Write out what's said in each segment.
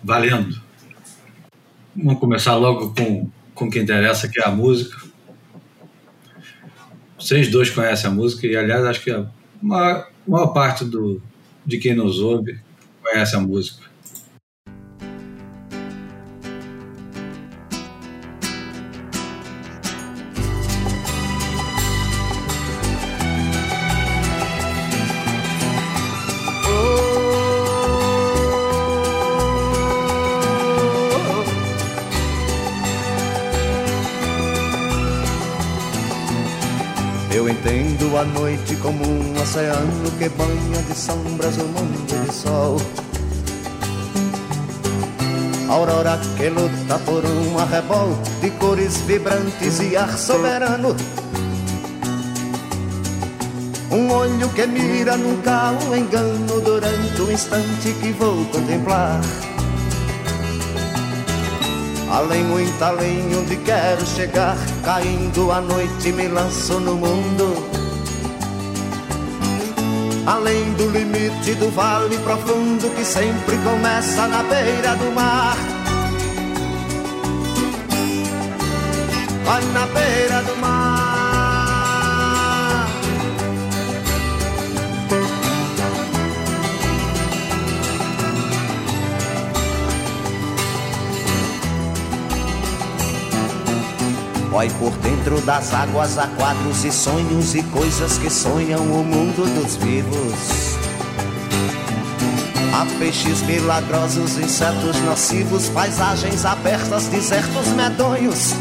Valendo. Vamos começar logo com o que interessa, que é a música. Vocês dois conhecem a música e, aliás, acho que a maior parte de quem nos ouve conhece a música. Eu entendo a noite como um oceano que banha de sombras o mundo de sol. Aurora que luta por um arrebol de cores vibrantes e ar soberano. Um olho que mira nunca o engano durante o instante que vou contemplar. Além, muito além, onde quero chegar, caindo a noite me lanço no mundo. Além do limite do vale profundo que sempre começa na beira do mar. Vai na beira do mar. Vai por dentro das águas há quadros e sonhos e coisas que sonham o mundo dos vivos. Há peixes milagrosos, insetos nocivos, paisagens abertas, desertos medonhos.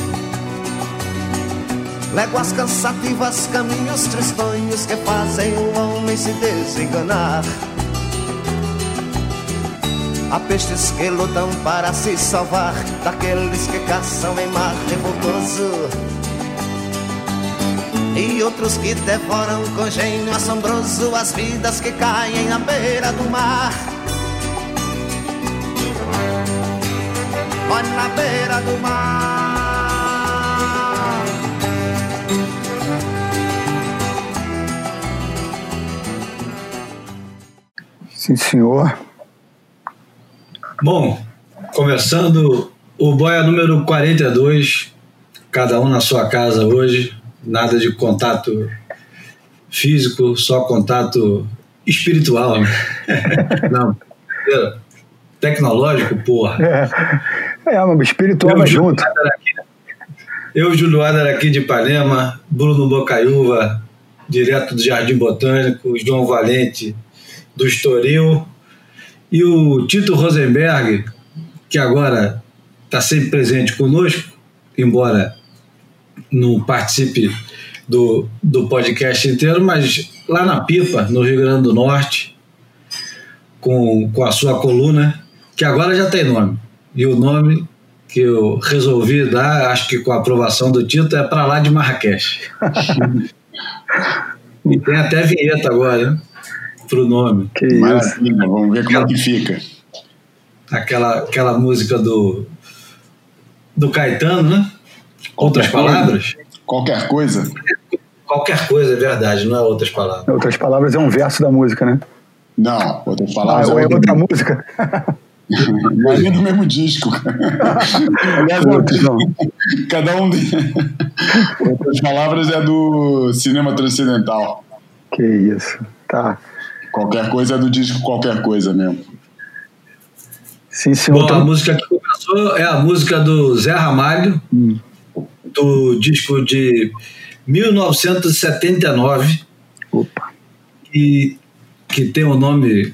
Léguas cansativas, caminhos tristonhos que fazem o homem se desenganar. Há peixes que lutam para se salvar daqueles que caçam em mar revoltoso, e outros que devoram com gênio assombroso as vidas que caem na beira do mar. Olha na beira do mar. Sim, senhor. Bom, começando o Boia número 42, cada um na sua casa hoje, nada de contato físico, só contato espiritual, né? Não, tecnológico, porra. Mas espiritual vai junto. Eu, Júlio Adler, aqui de Ipanema, Bruno Bocaiúva, direto do Jardim Botânico, João Valente, do Estoril, e o Tito Rosenberg, que agora está sempre presente conosco, embora não participe do podcast inteiro, mas lá na Pipa, no Rio Grande do Norte, com a sua coluna, que agora já tem nome. E o nome que eu resolvi dar, acho que com a aprovação do Tito, é Pra Lá de Marrakech. E tem até vinheta agora, né? Pro nome. Maravilha, vamos ver como é que fica. Aquela música do Caetano, né? Outras palavras? Qualquer coisa. Qualquer coisa, é verdade, não é outras palavras. Outras palavras é um verso da música, né? Não, outras palavras é outra música. Mas é do mesmo disco. Aliás, cada um outras palavras é do Cinema Transcendental. Que isso, tá. Qualquer coisa é do disco Qualquer Coisa mesmo. Sim, senhor. Bom, a música que começou é a música do Zé Ramalho, do disco de 1979. Opa. Que tem um nome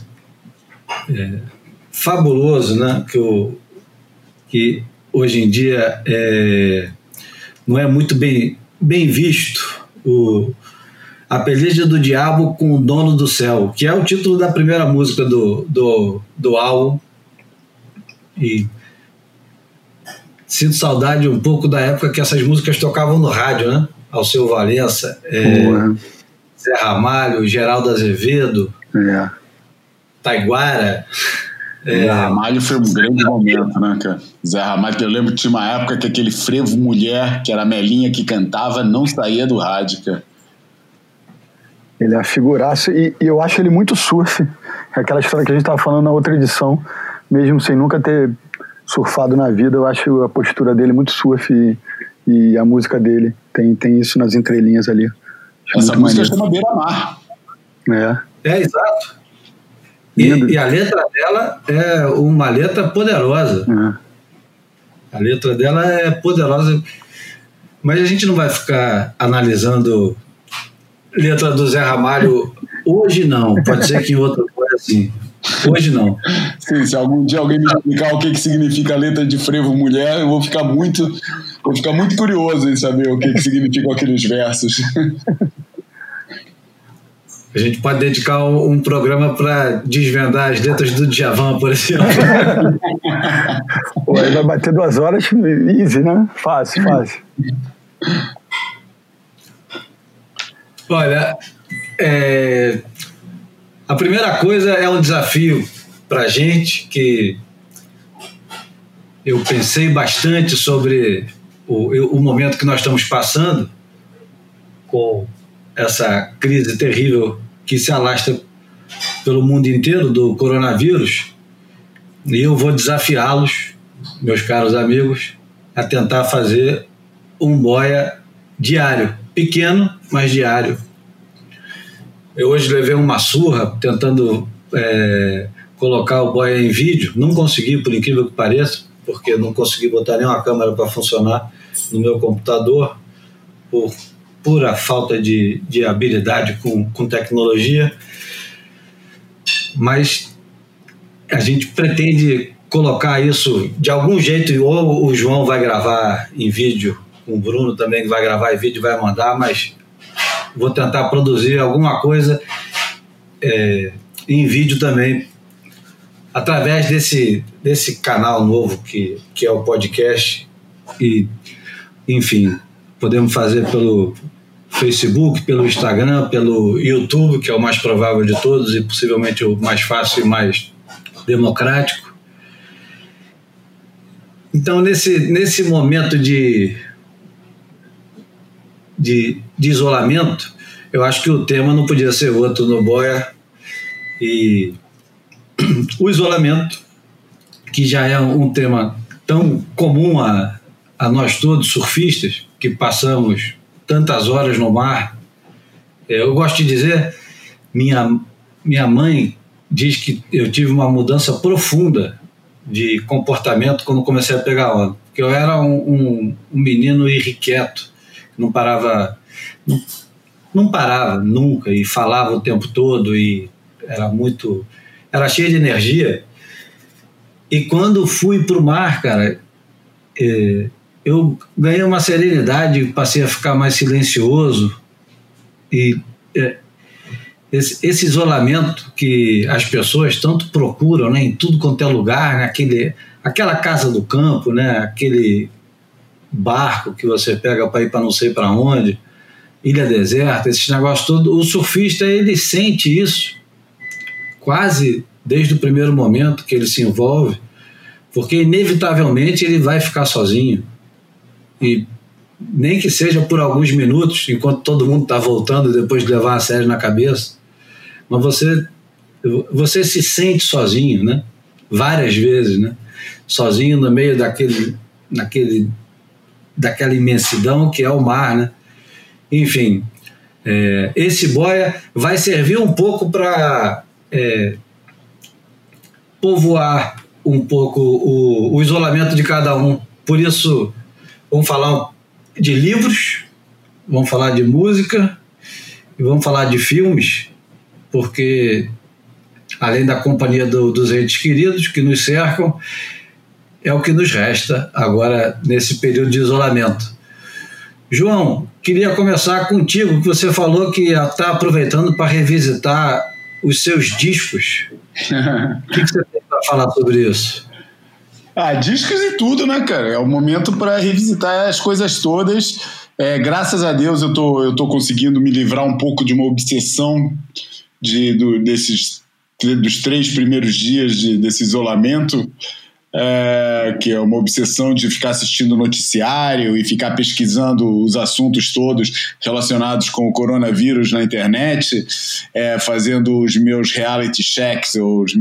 fabuloso, né? Que hoje em dia não é muito bem visto. A Peleja do Diabo com o Dono do Céu, que é o título da primeira música do álbum. E sinto saudade um pouco da época que essas músicas tocavam no rádio, né? Alceu Valença, Zé Ramalho, Geraldo Azevedo, Taiguara. Zé Ramalho foi um grande momento, né, cara? Zé Ramalho, que eu lembro que tinha uma época que aquele frevo mulher, que era a Melinha que cantava, não saía do rádio, cara. Ele é a figuraça e eu acho ele muito surf. Aquela história que a gente estava falando na outra edição mesmo sem nunca ter surfado na vida, eu acho a postura dele muito surf e a música dele tem isso nas entrelinhas ali. Acho essa música maneiro. chama Beira-Mar. Exato. E a letra dela é uma letra poderosa. A letra dela é poderosa, mas a gente não vai ficar analisando letra do Zé Ramalho hoje, não. Pode ser que em outra coisa assim. Hoje não. Sim, se algum dia alguém me explicar o que significa a letra de Frevo Mulher, eu vou ficar muito curioso em saber o que significam aqueles versos. A gente pode dedicar um programa para desvendar as letras do Djavan, por exemplo. Pô, aí vai bater 2 horas, easy, né? Fácil. Olha, a primeira coisa é um desafio para a gente, que eu pensei bastante sobre o momento que nós estamos passando com essa crise terrível que se alastra pelo mundo inteiro do coronavírus, e eu vou desafiá-los, meus caros amigos, a tentar fazer um boia diário, pequeno, mas diário. Eu hoje levei uma surra tentando colocar o boia em vídeo, não consegui, por incrível que pareça, porque não consegui botar nenhuma câmera para funcionar no meu computador, por pura falta de habilidade com tecnologia, mas a gente pretende colocar isso de algum jeito, ou o João vai gravar em vídeo, o Bruno também vai gravar em vídeo e vai mandar, mas vou tentar produzir alguma coisa em vídeo também, através desse canal novo que é o podcast, e enfim, podemos fazer pelo Facebook, pelo Instagram, pelo YouTube, que é o mais provável de todos e possivelmente o mais fácil e mais democrático. Então, nesse momento de isolamento, eu acho que o tema não podia ser outro no boia, e o isolamento, que já é um tema tão comum a nós todos, surfistas, que passamos tantas horas no mar. Eu gosto de dizer, minha mãe diz que eu tive uma mudança profunda de comportamento quando comecei a pegar onda, porque eu era um menino irrequieto, não parava nunca, e falava o tempo todo, e era cheio de energia. E quando fui para o mar, cara, eu ganhei uma serenidade, passei a ficar mais silencioso, e esse isolamento que as pessoas tanto procuram, né, em tudo quanto é lugar, né, aquela casa do campo, né, aquele barco que você pega para ir para não sei para onde, ilha deserta, esses negócios todos, o surfista ele sente isso quase desde o primeiro momento que ele se envolve, porque inevitavelmente ele vai ficar sozinho, e nem que seja por alguns minutos, enquanto todo mundo está voltando depois de levar a sério na cabeça, mas você se sente sozinho, né? Várias vezes, né? Sozinho no meio daquela imensidão que é o mar, né? Enfim, esse boia vai servir um pouco para povoar um pouco o isolamento de cada um. Por isso, vamos falar de livros, vamos falar de música e vamos falar de filmes, porque além da companhia dos entes queridos que nos cercam, é o que nos resta agora nesse período de isolamento. João, queria começar contigo, que você falou que está aproveitando para revisitar os seus discos. O que você tem para falar sobre isso? Discos e tudo, né, cara? É o momento para revisitar as coisas todas. Graças a Deus eu tô conseguindo me livrar um pouco de uma obsessão dos 3 primeiros dias desse isolamento. que é uma obsessão de ficar assistindo noticiário e ficar pesquisando os assuntos todos relacionados com o coronavírus na internet, fazendo os meus reality checks,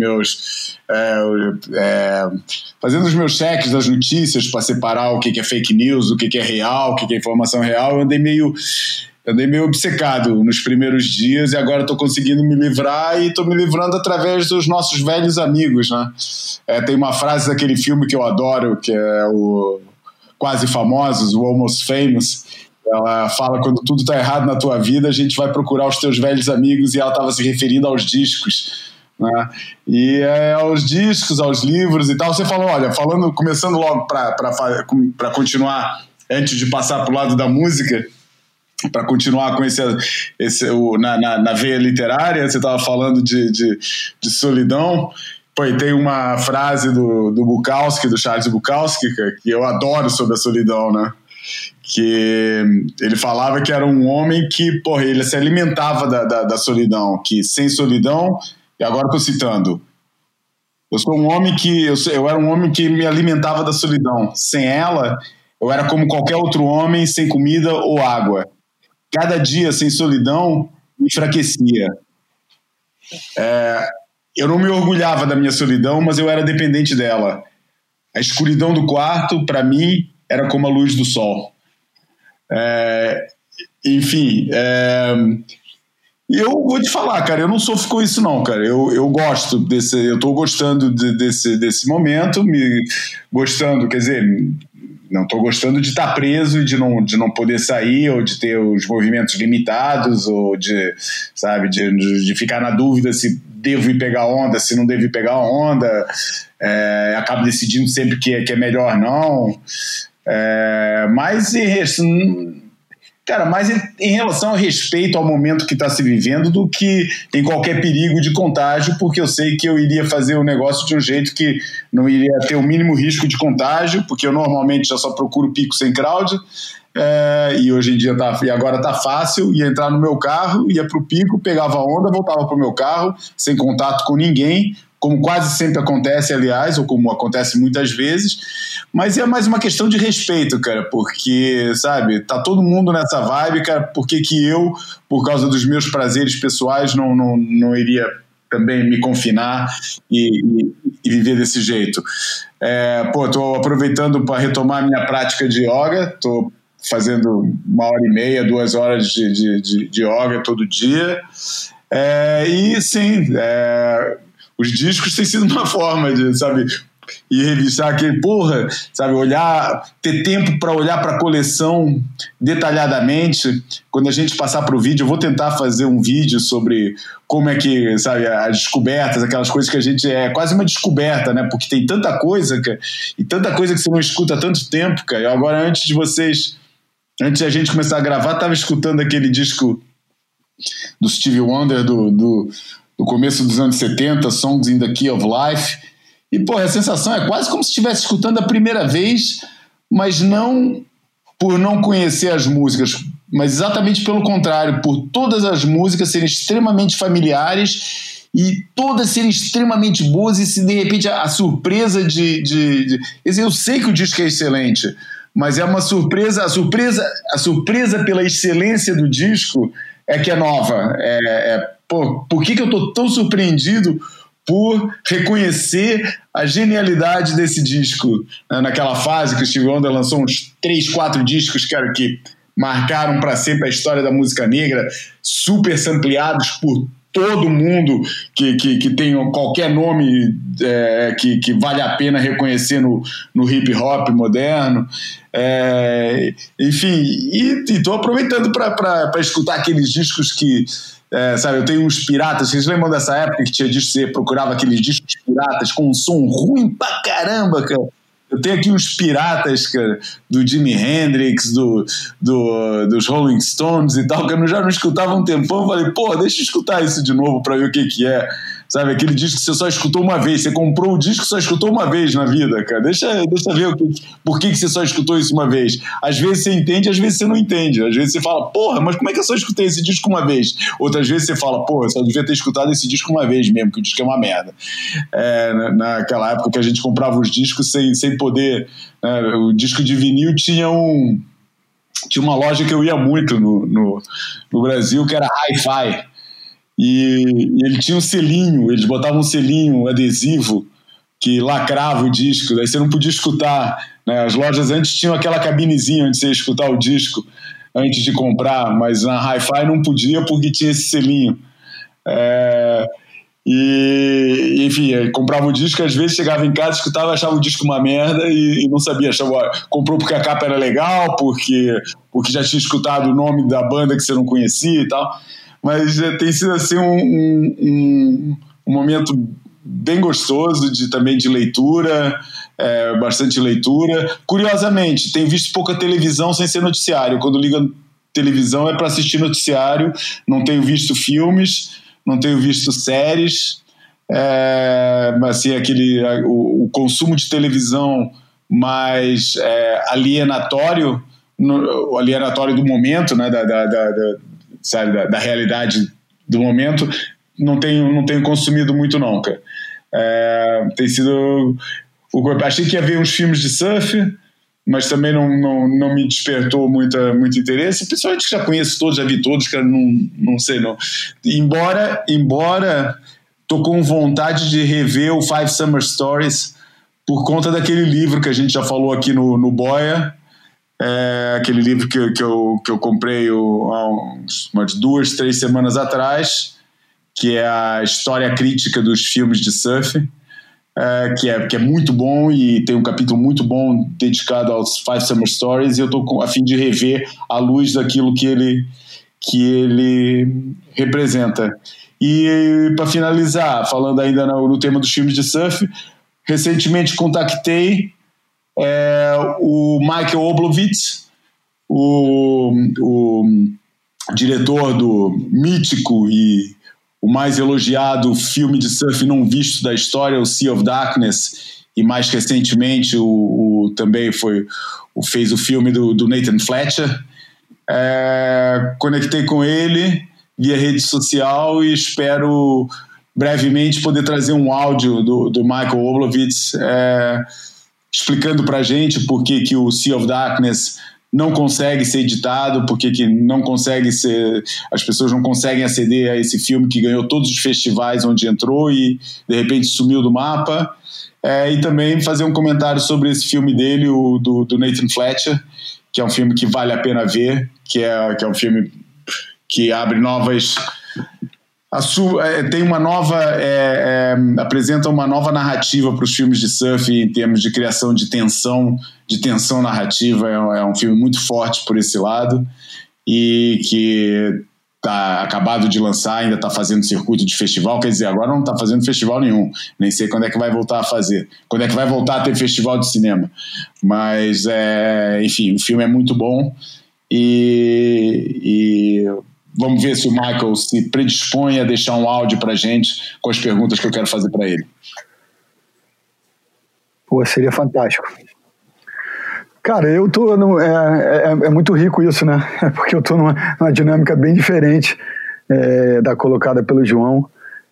fazendo os meus checks das notícias para separar o que é fake news, o que é real, o que é informação real. Eu andei meio obcecado nos primeiros dias e agora estou conseguindo me livrar e estou me livrando através dos nossos velhos amigos, né? Tem uma frase daquele filme que eu adoro, que é o Quase Famosos, o Almost Famous. Ela fala: quando tudo está errado na tua vida, a gente vai procurar os teus velhos amigos, e ela estava se referindo aos discos, né? E aos discos, aos livros e tal. Você falou, olha, começando logo para continuar, antes de passar para o lado da música, para continuar com na veia literária, você estava falando de solidão. Pô, e tem uma frase do Bukowski, do Charles Bukowski, que eu adoro, sobre a solidão, né? Que ele falava que era um homem que, porra, ele se alimentava da solidão, que sem solidão, e agora estou citando, eu era um homem que me alimentava da solidão. Sem ela, eu era como qualquer outro homem sem comida ou água. Cada dia sem solidão me enfraquecia. Eu não me orgulhava da minha solidão, mas eu era dependente dela. A escuridão do quarto, para mim, era como a luz do sol. Enfim, eu vou te falar, cara, eu não sofro com isso não, cara. Eu gosto desse, eu tô gostando desse momento, quer dizer, não estou gostando de estar preso e de não poder sair, ou de ter os movimentos limitados, ou de ficar na dúvida se devo ir pegar onda, se não devo ir pegar onda. Acabo decidindo sempre que é melhor não. Mas em relação ao respeito ao momento que está se vivendo, do que em qualquer perigo de contágio, porque eu sei que eu iria fazer o negócio de um jeito que não iria ter o mínimo risco de contágio, porque eu normalmente já só procuro pico sem crowd, e hoje em dia e agora está fácil, ia entrar no meu carro, ia para o pico, pegava a onda, voltava para o meu carro, sem contato com ninguém, como quase sempre acontece, aliás, ou como acontece muitas vezes. Mas é mais uma questão de respeito, cara, porque, sabe, tá todo mundo nessa vibe, cara, por que eu, por causa dos meus prazeres pessoais, não iria também me confinar e viver desse jeito? Tô aproveitando para retomar a minha prática de yoga, tô fazendo 1h30, 2 horas de yoga todo dia, e sim, os discos têm sido uma forma de, sabe, e revisar aquele, sabe, ter tempo para olhar para a coleção detalhadamente. Quando a gente passar para o vídeo, eu vou tentar fazer um vídeo sobre como é que, sabe, as descobertas, aquelas coisas que a gente, quase uma descoberta, né, porque tem tanta coisa, cara, e tanta coisa que você não escuta há tanto tempo, cara. Eu agora, antes de a gente começar a gravar, estava escutando aquele disco do Stevie Wonder do começo dos anos 70, Songs in the Key of Life, e a sensação é quase como se estivesse escutando a primeira vez, mas não por não conhecer as músicas, mas exatamente pelo contrário, por todas as músicas serem extremamente familiares e todas serem extremamente boas, e se de repente a surpresa eu sei que o disco é excelente, mas é uma surpresa, a surpresa pela excelência do disco é que é nova. Por que eu estou tão surpreendido por reconhecer a genialidade desse disco? Naquela fase que o Stevie Wonder lançou uns 3, 4 discos, cara, que marcaram para sempre a história da música negra, super sampleados por todo mundo que tem qualquer nome que vale a pena reconhecer no hip hop moderno. Enfim, e estou aproveitando para escutar aqueles discos que, sabe, eu tenho uns piratas. Vocês lembram dessa época que tinha disco, você procurava aqueles discos piratas com um som ruim pra caramba, cara? Eu tenho aqui uns piratas, cara, do Jimi Hendrix, dos Rolling Stones e tal, que eu já não escutava há um tempão. Eu falei, deixa eu escutar isso de novo pra ver o que é. sabe? Aquele disco que você só escutou uma vez, você comprou o disco e só escutou uma vez na vida, cara. Deixa ver por que você só escutou isso uma vez. Às vezes você entende, às vezes você não entende. Às vezes você fala, porra, mas como é que eu só escutei esse disco uma vez? Outras vezes você fala, porra, eu só devia ter escutado esse disco uma vez mesmo, que o disco é uma merda. Naquela época que a gente comprava os discos sem poder... o disco de vinil tinha uma loja que eu ia muito no Brasil, que era Hi-Fi. E ele tinha um selinho, eles botavam um selinho adesivo que lacrava o disco, daí você não podia escutar, né? As lojas antes tinham aquela cabinezinha onde você ia escutar o disco antes de comprar, mas na Hi-Fi não podia porque tinha esse selinho. E enfim, comprava o disco, às vezes chegava em casa, escutava, achava o disco uma merda e não sabia, comprou porque a capa era legal, porque já tinha escutado o nome da banda que você não conhecia e tal. Mas tem sido assim um momento bem gostoso também de leitura, bastante leitura. Curiosamente, tenho visto pouca televisão sem ser noticiário. Quando ligo a televisão é para assistir noticiário, não tenho visto filmes, não tenho visto séries, assim, o consumo de televisão mais alienatório do momento, né, da realidade do momento, não tenho consumido muito não, cara. Tem sido... Achei que ia ver uns filmes de surf, mas também não me despertou muito interesse, principalmente que já conheço todos, já vi todos, cara, não sei não. Embora tô com vontade de rever o Five Summer Stories por conta daquele livro que a gente já falou aqui no Boia, aquele livro que eu comprei há umas 2-3 semanas atrás, que é a história crítica dos filmes de surf, que é muito bom e tem um capítulo muito bom dedicado aos Five Summer Stories, e eu estou a fim de rever à luz daquilo que ele representa. E para finalizar, falando ainda no tema dos filmes de surf, recentemente contactei o Michael Oblowitz, o diretor do mítico e o mais elogiado filme de surf não visto da história, o Sea of Darkness, e mais recentemente também fez o filme do Nathan Fletcher. Conectei com ele via rede social e espero brevemente poder trazer um áudio do Michael Oblowitz explicando pra gente por que o Sea of Darkness não consegue ser editado, por que não consegue ser... As pessoas não conseguem aceder a esse filme que ganhou todos os festivais onde entrou e de repente sumiu do mapa. E também fazer um comentário sobre esse filme dele, do Nathan Fletcher, que é um filme que vale a pena ver, que é um filme que abre novas... apresenta uma nova narrativa para os filmes de surf em termos de criação de tensão narrativa. É um filme muito forte por esse lado e que está acabado de lançar, ainda está fazendo circuito de festival, quer dizer, agora não está fazendo festival nenhum, nem sei quando é que vai voltar a fazer, quando é que vai voltar a ter festival de cinema, mas enfim, o filme é muito bom e vamos ver se o Michael se predispõe a deixar um áudio pra gente com as perguntas que eu quero fazer para ele. Pô, seria fantástico. Cara, eu tô... É muito rico isso, né? Porque eu tô numa dinâmica bem diferente da colocada pelo João.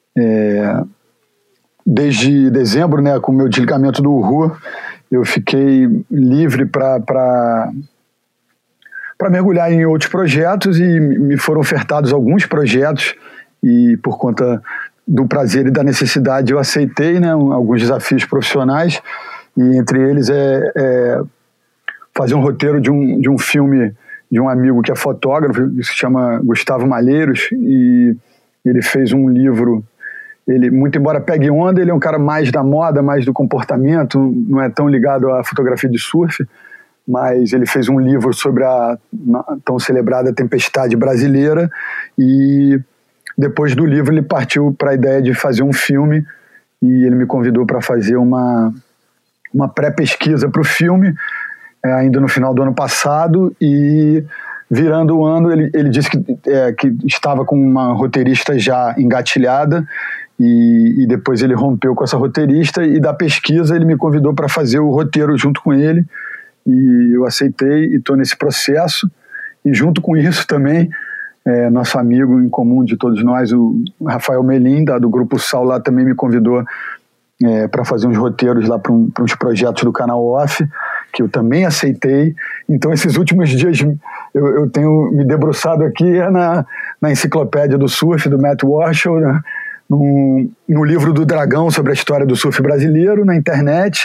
Desde dezembro, né, com o meu desligamento do Uhu, eu fiquei livre para mergulhar em outros projetos e me foram ofertados alguns projetos e por conta do prazer e da necessidade eu aceitei, né, alguns desafios profissionais e entre eles fazer um roteiro de um filme de um amigo que é fotógrafo, que se chama Gustavo Malheiros, e ele fez um livro. Ele, muito embora pegue onda, ele é um cara mais da moda, mais do comportamento, não é tão ligado à fotografia de surf, mas ele fez um livro sobre a tão celebrada tempestade brasileira e depois do livro ele partiu para a ideia de fazer um filme e ele me convidou para fazer uma pré-pesquisa para o filme ainda no final do ano passado e virando o ano ele disse que estava com uma roteirista já engatilhada e depois ele rompeu com essa roteirista, e da pesquisa ele me convidou para fazer o roteiro junto com ele, e eu aceitei e estou nesse processo. E junto com isso também, nosso amigo em comum de todos nós, o Rafael Melim, do Grupo Sal, lá também me convidou para fazer uns roteiros lá para uns projetos do canal Off, que eu também aceitei. Então esses últimos dias eu tenho me debruçado aqui na enciclopédia do surf, do Matt Warshall, né? No livro do Dragão sobre a história do surf brasileiro, na internet,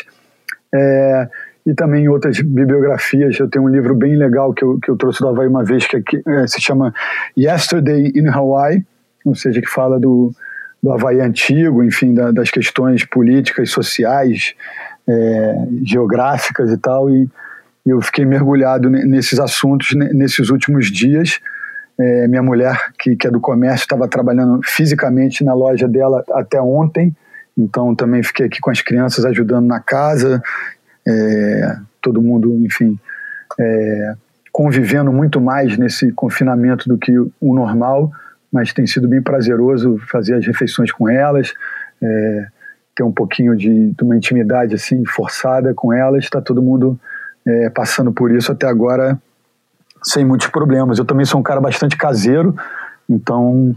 e também em outras bibliografias. Eu tenho um livro bem legal que eu trouxe do Havaí uma vez, que se chama Yesterday in Hawaii, ou seja, que fala do Havaí antigo, enfim, das questões políticas, sociais, geográficas e tal, e eu fiquei mergulhado nesses assuntos nesses últimos dias. Minha mulher, que é do comércio, estava trabalhando fisicamente na loja dela até ontem, então também fiquei aqui com as crianças ajudando na casa, todo mundo, enfim, convivendo muito mais nesse confinamento do que o normal, mas tem sido bem prazeroso fazer as refeições com elas, ter um pouquinho de uma intimidade assim forçada com elas. Está todo mundo passando por isso até agora sem muitos problemas. Eu também sou um cara bastante caseiro, então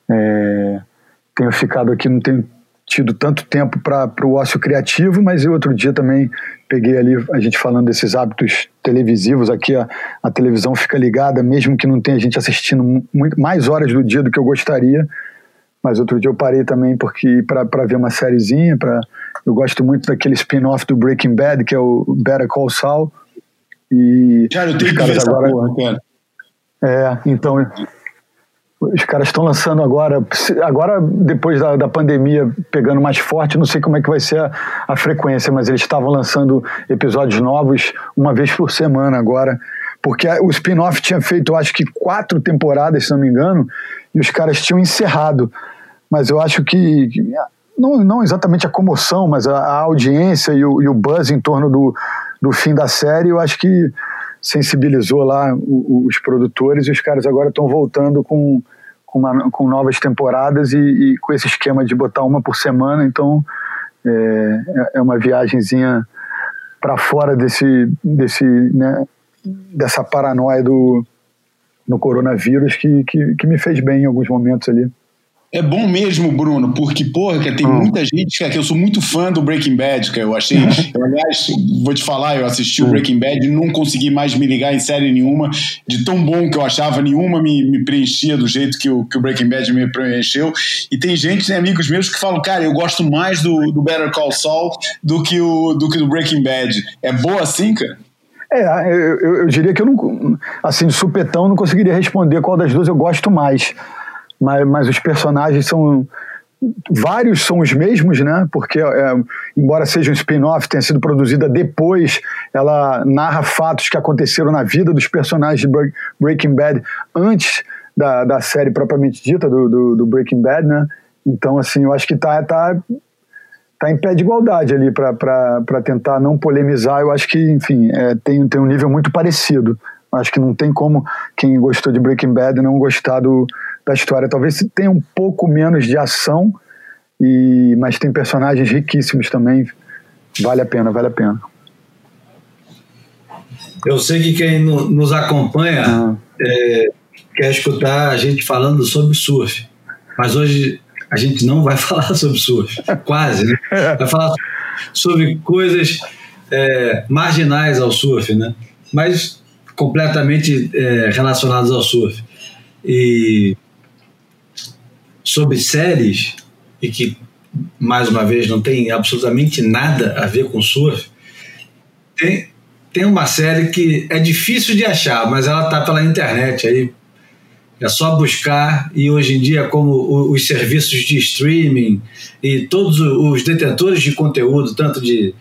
tenho ficado aqui, não tenho tido tanto tempo para o ócio criativo, mas eu outro dia também peguei ali, a gente falando desses hábitos televisivos aqui, a televisão fica ligada, mesmo que não tenha gente assistindo mais horas do dia do que eu gostaria, mas outro dia eu parei também para ver uma sériezinha, eu gosto muito daquele spin-off do Breaking Bad, que é o Better Call Saul, e cara, eu tenho que ver essa porra, cara. Então os caras estão lançando agora depois da pandemia pegando mais forte, não sei como é que vai ser a frequência, mas eles estavam lançando episódios novos uma vez por semana agora, porque o spin-off tinha feito, eu acho que 4 temporadas, se não me engano, e os caras tinham encerrado, mas eu acho que não exatamente a comoção, mas a audiência e o buzz em torno do fim da série, eu acho que sensibilizou lá os produtores, e os caras agora estão voltando com novas temporadas e com esse esquema de botar uma por semana. Então é uma viagenzinha para fora dessa paranoia do coronavírus que me fez bem em alguns momentos ali. É bom mesmo, Bruno, porque, porra, tem muita gente, cara, que eu sou muito fã do Breaking Bad, cara, eu achei, aliás, vou te falar, eu assisti o Breaking Bad e não consegui mais me ligar em série nenhuma, de tão bom que eu achava, nenhuma me preenchia do jeito que o Breaking Bad me preencheu, e tem gente, amigos meus, que falam, cara, eu gosto mais do Better Call Saul do que do Breaking Bad. É boa assim, cara? Eu diria que eu não, assim, de supetão, não conseguiria responder qual das duas eu gosto mais. Mas os personagens vários são os mesmos, né? Porque, embora seja um spin-off, tenha sido produzida depois, ela narra fatos que aconteceram na vida dos personagens de Breaking Bad antes da série propriamente dita, do Breaking Bad, né? Então, assim, eu acho que tá em pé de igualdade ali para tentar não polemizar. Eu acho que, enfim, tem um nível muito parecido. Eu acho que não tem como quem gostou de Breaking Bad não gostar da história. Talvez tenha um pouco menos de ação, mas tem personagens riquíssimos também. Vale a pena. Eu sei que quem nos acompanha quer escutar a gente falando sobre surf, mas hoje a gente não vai falar sobre surf, quase, né? Vai falar sobre coisas marginais ao surf, né? Mas completamente relacionadas ao surf. E sobre séries, e que, mais uma vez, não tem absolutamente nada a ver com surf, tem uma série que é difícil de achar, mas ela está pela internet, aí é só buscar, e hoje em dia, como os serviços de streaming e todos os detentores de conteúdo, tanto de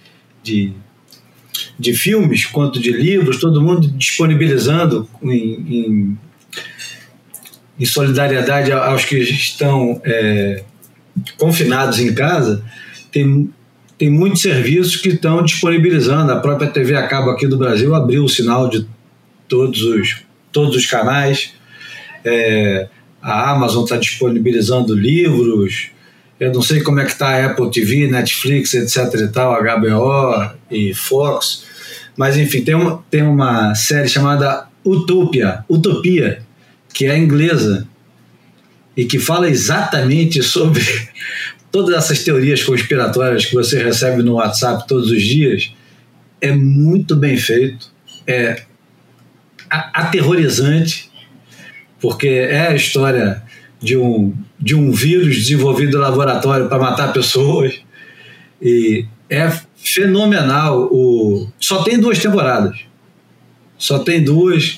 filmes quanto de livros, todo mundo disponibilizando em solidariedade aos que estão confinados em casa, tem muitos serviços que estão disponibilizando. A própria TV a cabo aqui do Brasil abriu o sinal de todos os canais. A Amazon está disponibilizando livros, Eu não sei como é que está a Apple TV, Netflix, etc. e tal, HBO e Fox, mas enfim, tem uma série chamada Utopia, que é inglesa e que fala exatamente sobre todas essas teorias conspiratórias que você recebe no WhatsApp todos os dias. É muito bem feito, é aterrorizante, porque é a história de um vírus desenvolvido no laboratório para matar pessoas, e é fenomenal. Só tem 2 temporadas. Só tem duas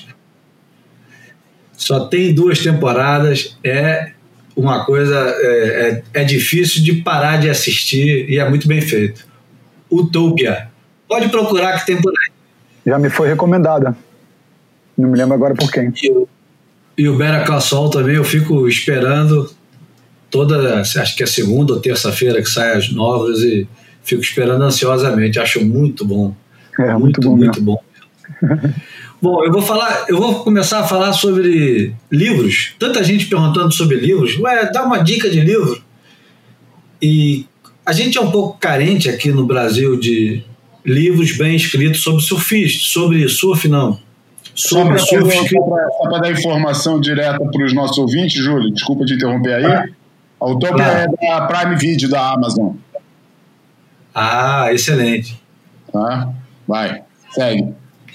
temporadas. É uma coisa... É difícil de parar de assistir e é muito bem feito. Utopia. Pode procurar que tem por aí. Já me foi recomendada. Não me lembro agora por quem. E o Better Call Saul também, eu fico esperando acho que é segunda ou terça-feira que saem as novas, e fico esperando ansiosamente. Acho muito bom. Muito bom. Bom, eu vou começar a falar sobre livros. Tanta gente perguntando sobre livros. Dá uma dica de livro. E a gente é um pouco carente aqui no Brasil de livros bem escritos sobre surfistas, sobre surf não. Só para dar informação direta para os nossos ouvintes, Júlio, desculpa te interromper aí. A Utopia é da Prime Video, da Amazon. Ah, excelente. Tá? Vai, segue.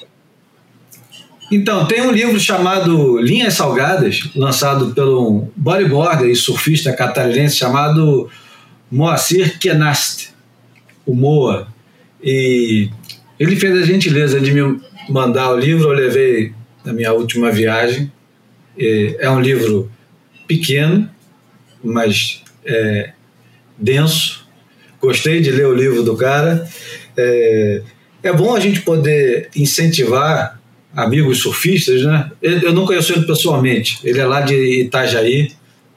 Então, tem um livro chamado Linhas Salgadas, lançado pelo bodyboarder e surfista catarinense chamado Moacir Kenast, o Moa. E ele fez a gentileza de me mandar o livro, eu levei na minha última viagem. É um livro pequeno, mas denso. Gostei de ler o livro do cara. É bom a gente poder incentivar amigos surfistas, né? Eu não conheço ele pessoalmente, ele é lá de Itajaí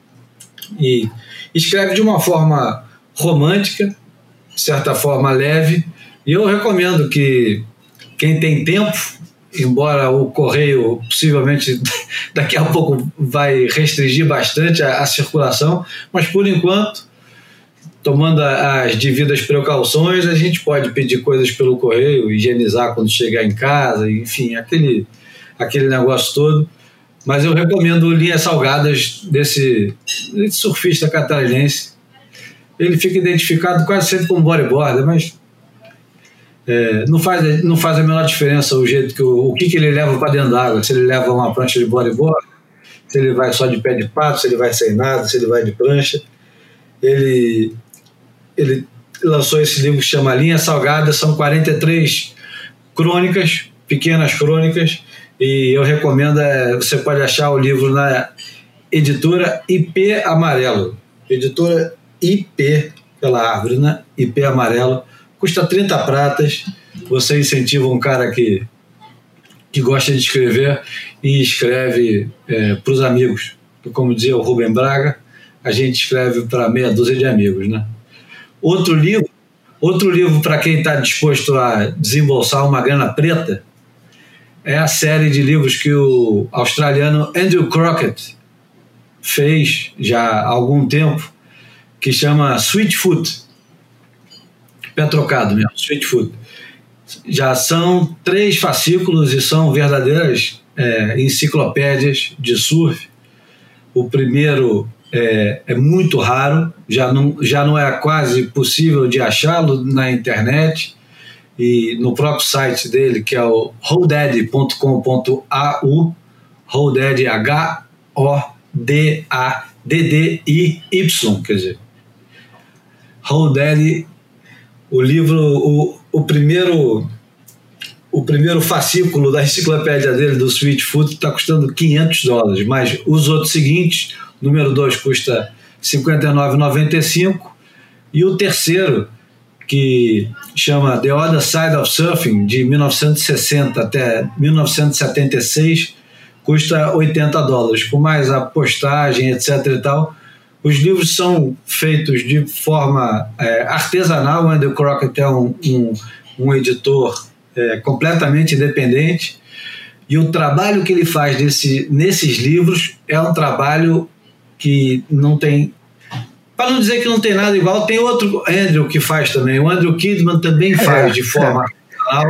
e escreve de uma forma romântica, de certa forma leve, e eu recomendo que quem tem tempo, embora o correio possivelmente daqui a pouco vai restringir bastante a circulação, mas por enquanto, tomando as devidas precauções, a gente pode pedir coisas pelo correio, higienizar quando chegar em casa, enfim, aquele negócio todo. Mas eu recomendo Linhas Salgadas desse surfista catarinense. Ele fica identificado quase sempre como bodyboarder, mas não faz a menor diferença o jeito o que ele leva para dentro d'água, se ele leva uma prancha de bodyboard, se ele vai só de pé de pato, se ele vai sem nada, se ele vai de prancha. Ele lançou esse livro que chama Linhas Salgadas, são 43 crônicas, pequenas crônicas, e eu recomendo, você pode achar o livro na editora IP Amarelo, editora IP, pela árvore, né? IP Amarelo, custa 30 pratas, você incentiva um cara que gosta de escrever e escreve para os amigos, como dizia o Rubem Braga, a gente escreve para meia dúzia de amigos, né? Outro livro para quem está disposto a desembolsar uma grana preta é a série de livros que o australiano Andrew Crockett fez já há algum tempo, que chama Sweetfoot, pé trocado mesmo, Sweetfoot. Já são 3 fascículos e são verdadeiras enciclopédias de surf. O primeiro é muito raro, já não é quase possível de achá-lo na internet, e no próprio site dele, que é o howdaddy.com.au, Howdaddy, HODADDIY, quer dizer, Howdaddy, o livro, o primeiro fascículo da enciclopédia dele, do Sweetfoot, está custando $500, mas os outros seguintes, número 2 custa R$ 59,95, e o terceiro, que chama The Other Side of Surfing, de 1960 até 1976, custa $80, com mais a postagem, etc. e tal. Os livros são feitos de forma artesanal. O Andrew Crockett é um editor completamente independente, e o trabalho que ele faz nesses livros é um trabalho que não tem para não dizer que não tem nada igual, tem outro Andrew que faz também. O Andrew Kidman também faz de forma artesanal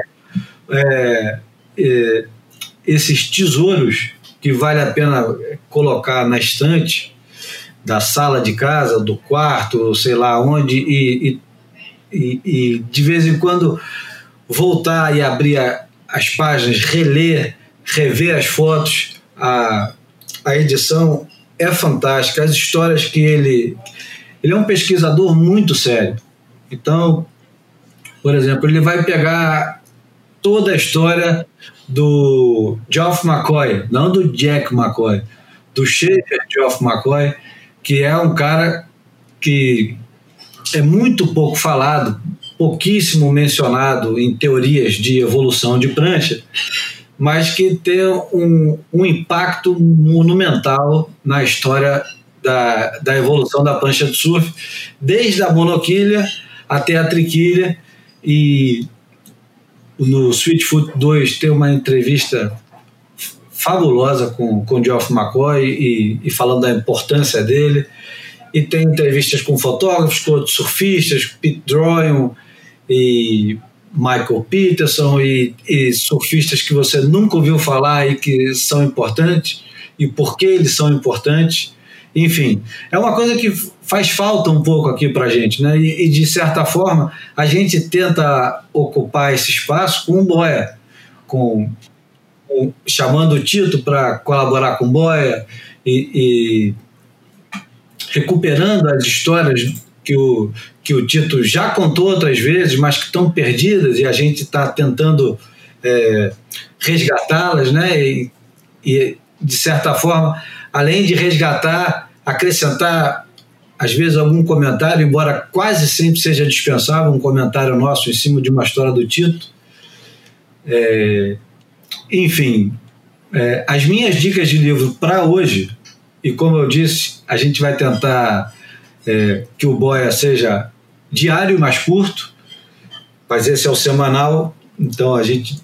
esses tesouros que vale a pena colocar na estante da sala de casa, do quarto, sei lá onde, e de vez em quando voltar e abrir as páginas, rever as fotos. A edição é fantástica, as histórias que ele é um pesquisador muito sério. Então, por exemplo, ele vai pegar toda a história do Geoff McCoy, não do Jack McCoy, do Schaefer Geoff McCoy, que é um cara que é muito pouco falado, pouquíssimo mencionado em teorias de evolução de prancha, mas que tem um impacto monumental na história da evolução da prancha de surf, desde a monoquilha até a triquilha. E no Switchfoot 2 tem uma entrevista fabulosa com Geoff McCoy e falando da importância dele, e tem entrevistas com fotógrafos, com outros surfistas, Pete Droyan e Michael Peterson, e surfistas que você nunca ouviu falar e que são importantes, e por que eles são importantes. Enfim, é uma coisa que faz falta um pouco aqui para a gente, né? E de certa forma a gente tenta ocupar esse espaço com o Boia, chamando o Tito para colaborar com o Boia e recuperando as histórias que o Tito já contou outras vezes, mas que estão perdidas, e a gente está tentando resgatá-las, né? E, de certa forma, além de resgatar, acrescentar, às vezes, algum comentário, embora quase sempre seja dispensável um comentário nosso em cima de uma história do Tito. Enfim, as minhas dicas de livro para hoje, e como eu disse, a gente vai tentar que o Boia seja diário, mais curto, mas esse é o semanal, então a gente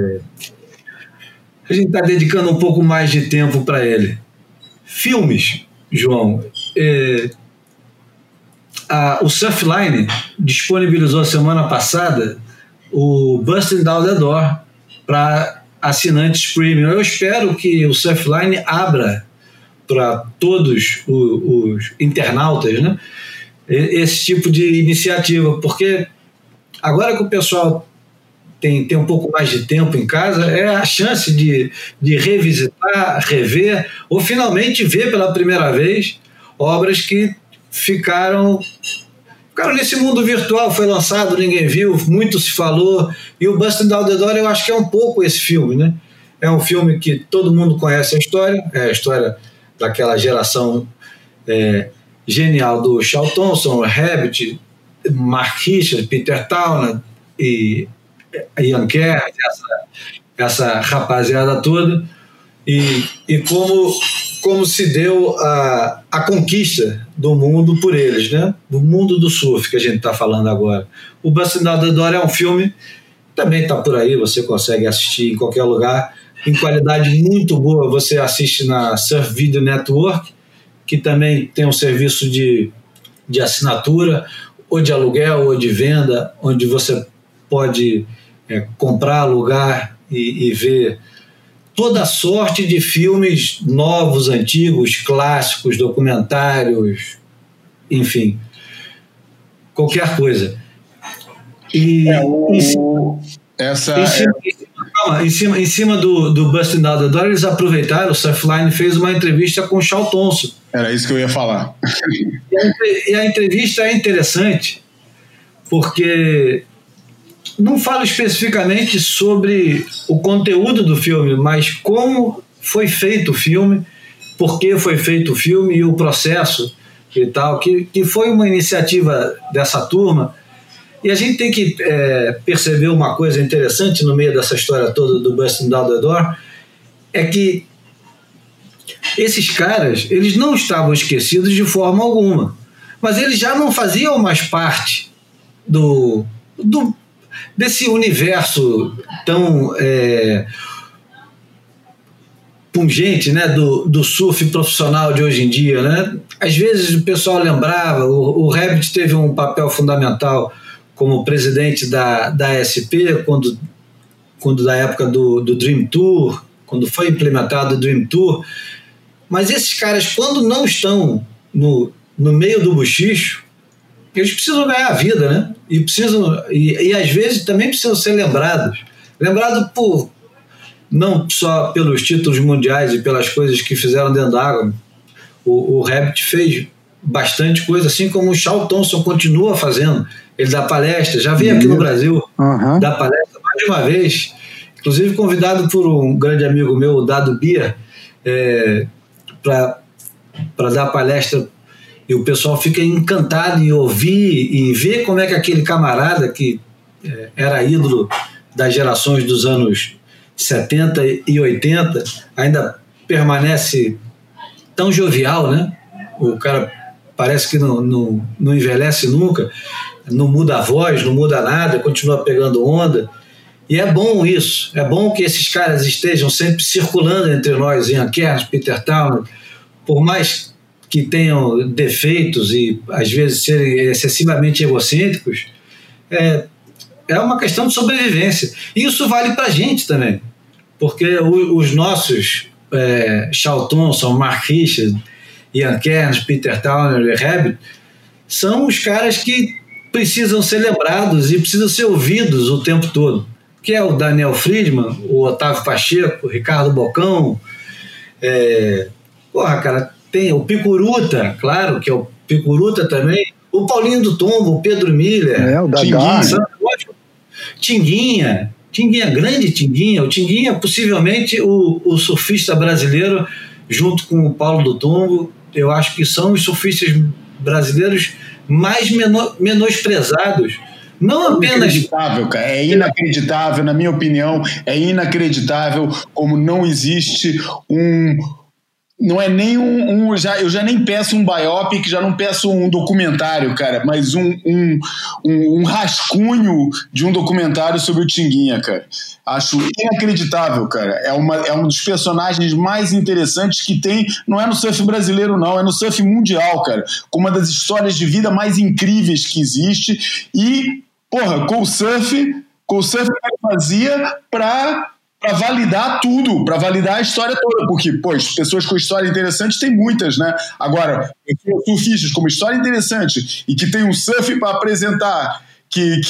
está dedicando um pouco mais de tempo para ele. Filmes, João. O Surfline disponibilizou semana passada o Busting Down the Door para assinantes premium. Eu espero que o Surfline abra para todos os internautas, né, esse tipo de iniciativa, porque agora que o pessoal tem um pouco mais de tempo em casa, é a chance de revisitar, rever, ou finalmente ver pela primeira vez obras que ficaram nesse mundo virtual. Foi lançado, ninguém viu, muito se falou, e o Busting Down the Door eu acho que é um pouco esse filme, né? É um filme que todo mundo conhece a história, é a história daquela geração genial do Charles Thompson, Rabbit, Mark Richards, Peter Townend e Ian Kerr, essa rapaziada toda, e como se deu a conquista do mundo por eles, né? Do mundo do surf que a gente está falando agora. O Busting Down the Door é um filme, também está por aí, você consegue assistir em qualquer lugar, em qualidade muito boa. Você assiste na Surf Video Network, que também tem um serviço de assinatura, ou de aluguel, ou de venda, onde você pode comprar, alugar e ver toda sorte de filmes novos, antigos, clássicos, documentários, enfim, qualquer coisa. E em cima do Busting Down the Door, eles aproveitaram, o Surfline fez uma entrevista com o Charles Thompson. Era isso que eu ia falar. E a entrevista é interessante, porque não fala especificamente sobre o conteúdo do filme, mas como foi feito o filme, por que foi feito o filme e o processo e tal, que foi uma iniciativa dessa turma. E a gente tem que perceber uma coisa interessante no meio dessa história toda do Busting Down the Door, é que esses caras, eles não estavam esquecidos de forma alguma, mas eles já não faziam mais parte desse universo tão pungente, né, do surf profissional de hoje em dia, né? Às vezes o pessoal lembrava, o Rabbit teve um papel fundamental como presidente da SP, quando da época do Dream Tour, quando foi implementado o Dream Tour, mas esses caras, quando não estão no meio do buchicho, eles precisam ganhar a vida, né? E às vezes também precisam ser lembrados não só pelos títulos mundiais e pelas coisas que fizeram dentro d'água. O Rabbit fez bastante coisa, assim como o Charles Thompson continua fazendo. Ele dá palestra, já veio aqui no Brasil dar palestra mais de uma vez, inclusive convidado por um grande amigo meu, o Dado Bia, para dar palestra, e o pessoal fica encantado em ouvir e ver como é que aquele camarada que era ídolo das gerações dos anos 70 e 80 ainda permanece tão jovial, né? O cara parece que não envelhece nunca, não muda a voz, não muda nada, continua pegando onda. E é bom isso, é bom que esses caras estejam sempre circulando entre nós, Ian Kerns, Peter Townley, por mais que tenham defeitos e às vezes serem excessivamente egocêntricos, é uma questão de sobrevivência. E isso vale para a gente também, porque os nossos Charles Thompson, Mark Richards, Ian Kerns, Peter Townley, Rabbit, são os caras que precisam ser lembrados e precisam ser ouvidos o tempo todo, que é o Daniel Friedman, o Otávio Pacheco, o Ricardo Bocão, cara, tem o Picuruta, claro que é o Picuruta também, o Paulinho do Tombo, o Pedro Miller, o Dadá, Tinguinha, grande Tinguinha. O Tinguinha, possivelmente o surfista brasileiro, junto com o Paulo do Tombo, eu acho que são os surfistas brasileiros mais menosprezados. Não apenas... Inacreditável, cara. É inacreditável, na minha opinião, é inacreditável como não existe não é nem eu já nem peço um biopic, já não peço um documentário, cara, mas um rascunho de um documentário sobre o Tinguinha, cara. Acho inacreditável, cara. É um dos personagens mais interessantes que tem, não é no surf brasileiro, não, é no surf mundial, cara. Com uma das histórias de vida mais incríveis que existe e, com o surf que ele fazia para validar tudo, para validar a história toda, porque, pessoas com história interessante tem muitas, né? Agora, surfistas com uma história interessante e que tem um surf para apresentar que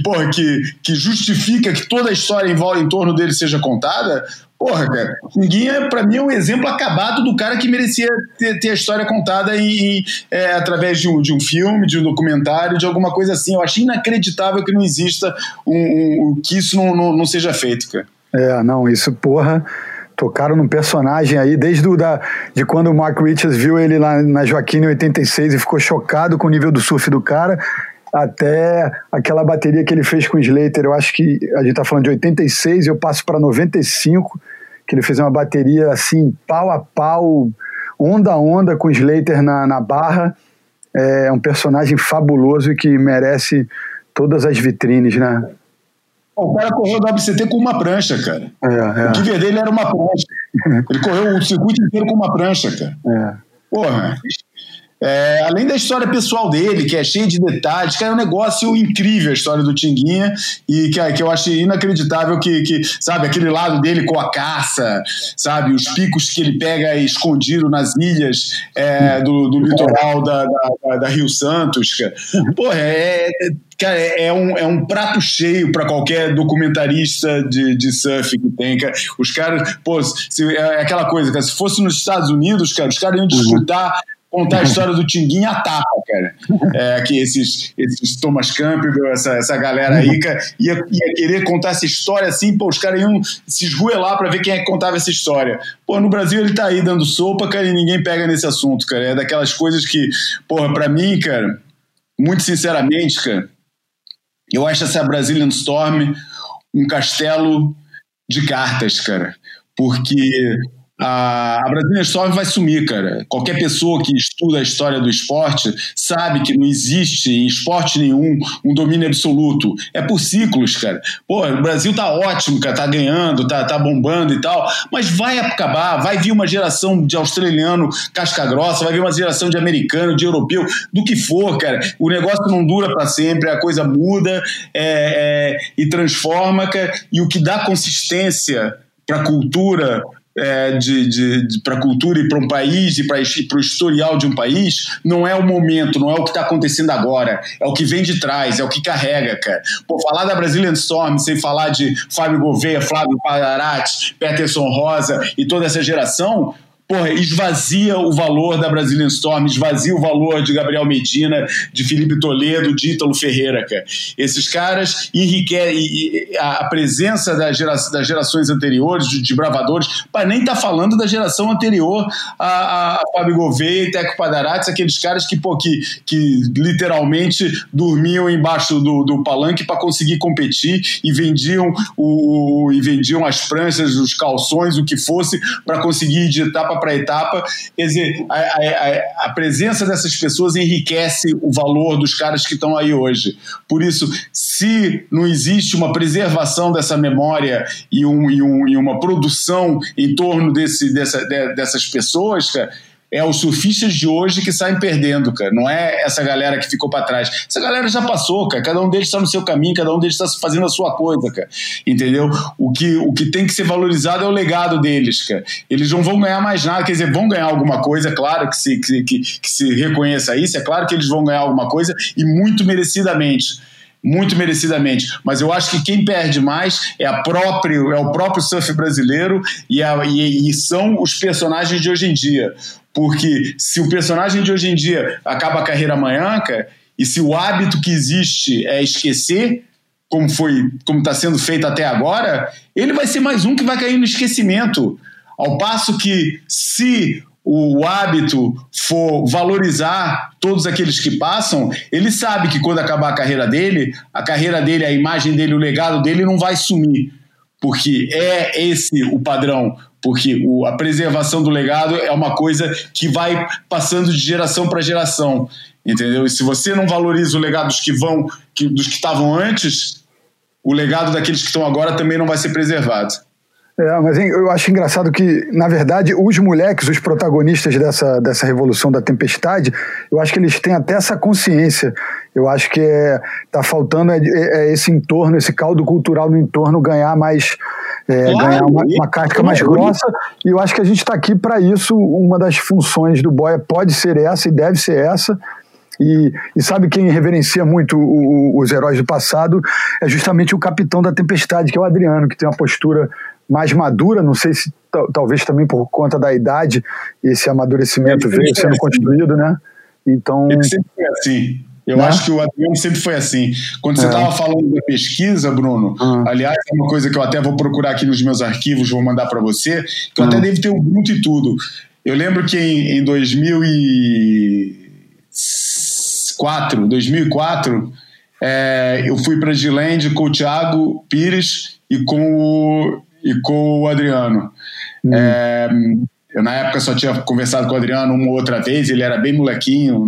justifica que toda a história em torno dele seja contada, cara, Tinguinha, para mim, é um exemplo acabado do cara que merecia ter a história contada através de um filme, de um documentário, de alguma coisa assim. Eu acho inacreditável que não exista que isso não seja feito, cara. Isso, tocaram num personagem aí, de quando o Mark Richards viu ele lá na Joaquim em 86 e ficou chocado com o nível do surf do cara, até aquela bateria que ele fez com o Slater. Eu acho que a gente tá falando de 86 e eu passo para 95, que ele fez uma bateria assim, pau a pau, onda a onda com o Slater na barra. É um personagem fabuloso e que merece todas as vitrines, né? O cara correu da WCT com uma prancha, cara. O que dele era uma prancha. Ele correu o circuito inteiro com uma prancha, cara. Além da história pessoal dele, que é cheia de detalhes, que é um negócio incrível a história do Tinguinha, e que eu acho inacreditável que, sabe, aquele lado dele com a caça, sabe, os picos que ele pega escondido nas ilhas do litoral da Rio Santos, cara. Cara, é um prato cheio para qualquer documentarista de surf que tem, cara. Os caras, é aquela coisa, cara, se fosse nos Estados Unidos, cara, os caras iam contar a história do Tinguinha a tapa, cara. Que esses Thomas Campbell, essa galera aí, cara, ia querer contar essa história assim, os caras iam se esgoelar pra ver quem é que contava essa história. No Brasil ele tá aí dando sopa, cara, e ninguém pega nesse assunto, cara. É daquelas coisas que, pra mim, cara, muito sinceramente, cara, eu acho essa Brazilian Storm um castelo de cartas, cara. Porque a Brazilian Storm vai sumir, cara. Qualquer pessoa que estuda a história do esporte sabe que não existe em esporte nenhum um domínio absoluto. É por ciclos, cara. Pô, o Brasil tá ótimo, cara, tá ganhando, tá bombando e tal, mas vai acabar, vai vir uma geração de australiano casca grossa, vai vir uma geração de americano, de europeu, do que for, cara. O negócio não dura para sempre, a coisa muda e transforma, cara, e o que dá consistência para a cultura, para a cultura e para um país e para o historial de um país, não é o momento, não é o que está acontecendo agora, é o que vem de trás, é o que carrega, cara. Pô, falar da Brazilian Storm sem falar de Fábio Gouveia, Flávio Padarati, Peterson Rosa e toda essa geração, porra, esvazia o valor da Brazilian Storm, esvazia o valor de Gabriel Medina, de Felipe Toledo, de Ítalo Ferreira, cara. Esses caras enriquecem a presença das gerações anteriores, de bravadores, para nem estar falando da geração anterior a Fábio Gouveia e Teco Padarati, aqueles caras que literalmente dormiam embaixo do palanque para conseguir competir e vendiam as pranchas, os calções, o que fosse, para conseguir ir de etapa para etapa. Quer dizer, a presença dessas pessoas enriquece o valor dos caras que estão aí hoje. Por isso, se não existe uma preservação dessa memória e uma produção em torno dessas pessoas, cara, é os surfistas de hoje que saem perdendo, cara. Não é essa galera que ficou para trás. Essa galera já passou, cara. Cada um deles está no seu caminho, cada um deles está fazendo a sua coisa, cara. Entendeu? O que tem que ser valorizado é o legado deles, cara. Eles não vão ganhar mais nada, quer dizer, vão ganhar alguma coisa, claro que se reconheça isso, é claro que eles vão ganhar alguma coisa e muito merecidamente. Muito merecidamente, mas eu acho que quem perde mais é o próprio surf brasileiro e são os personagens de hoje em dia, porque se o personagem de hoje em dia acaba a carreira amanhã, cara, e se o hábito que existe é esquecer, como está sendo feito até agora, ele vai ser mais um que vai cair no esquecimento, ao passo que se o hábito for valorizar todos aqueles que passam, ele sabe que quando acabar a carreira dele, a imagem dele, o legado dele não vai sumir, porque é esse o padrão, porque a preservação do legado é uma coisa que vai passando de geração para geração, entendeu? E se você não valoriza o legado dos que estavam antes, o legado daqueles que estão agora também não vai ser preservado. Mas eu acho engraçado que, na verdade, os moleques, os protagonistas dessa revolução da tempestade, eu acho que eles têm até essa consciência. Eu acho que tá faltando esse entorno, esse caldo cultural no entorno ganhar mais, ganhar uma casca mais grossa, e eu acho que a gente está aqui para isso. Uma das funções do Boia pode ser essa e deve ser essa. E sabe quem reverencia muito os heróis do passado? É justamente o capitão da tempestade, que é o Adriano, que tem uma postura mais madura, não sei se talvez também por conta da idade, esse amadurecimento veio sendo construído, né? Então... Ele sempre foi assim. Eu acho que o Adriano sempre foi assim. Quando você estava falando da pesquisa, Bruno, aliás, é uma coisa que eu até vou procurar aqui nos meus arquivos, vou mandar para você, que eu até devo ter um bruto e tudo. Eu lembro que em 2004, eu fui para Giland com o Thiago Pires e com o Adriano. Eu na época só tinha conversado com o Adriano uma ou outra vez, ele era bem molequinho,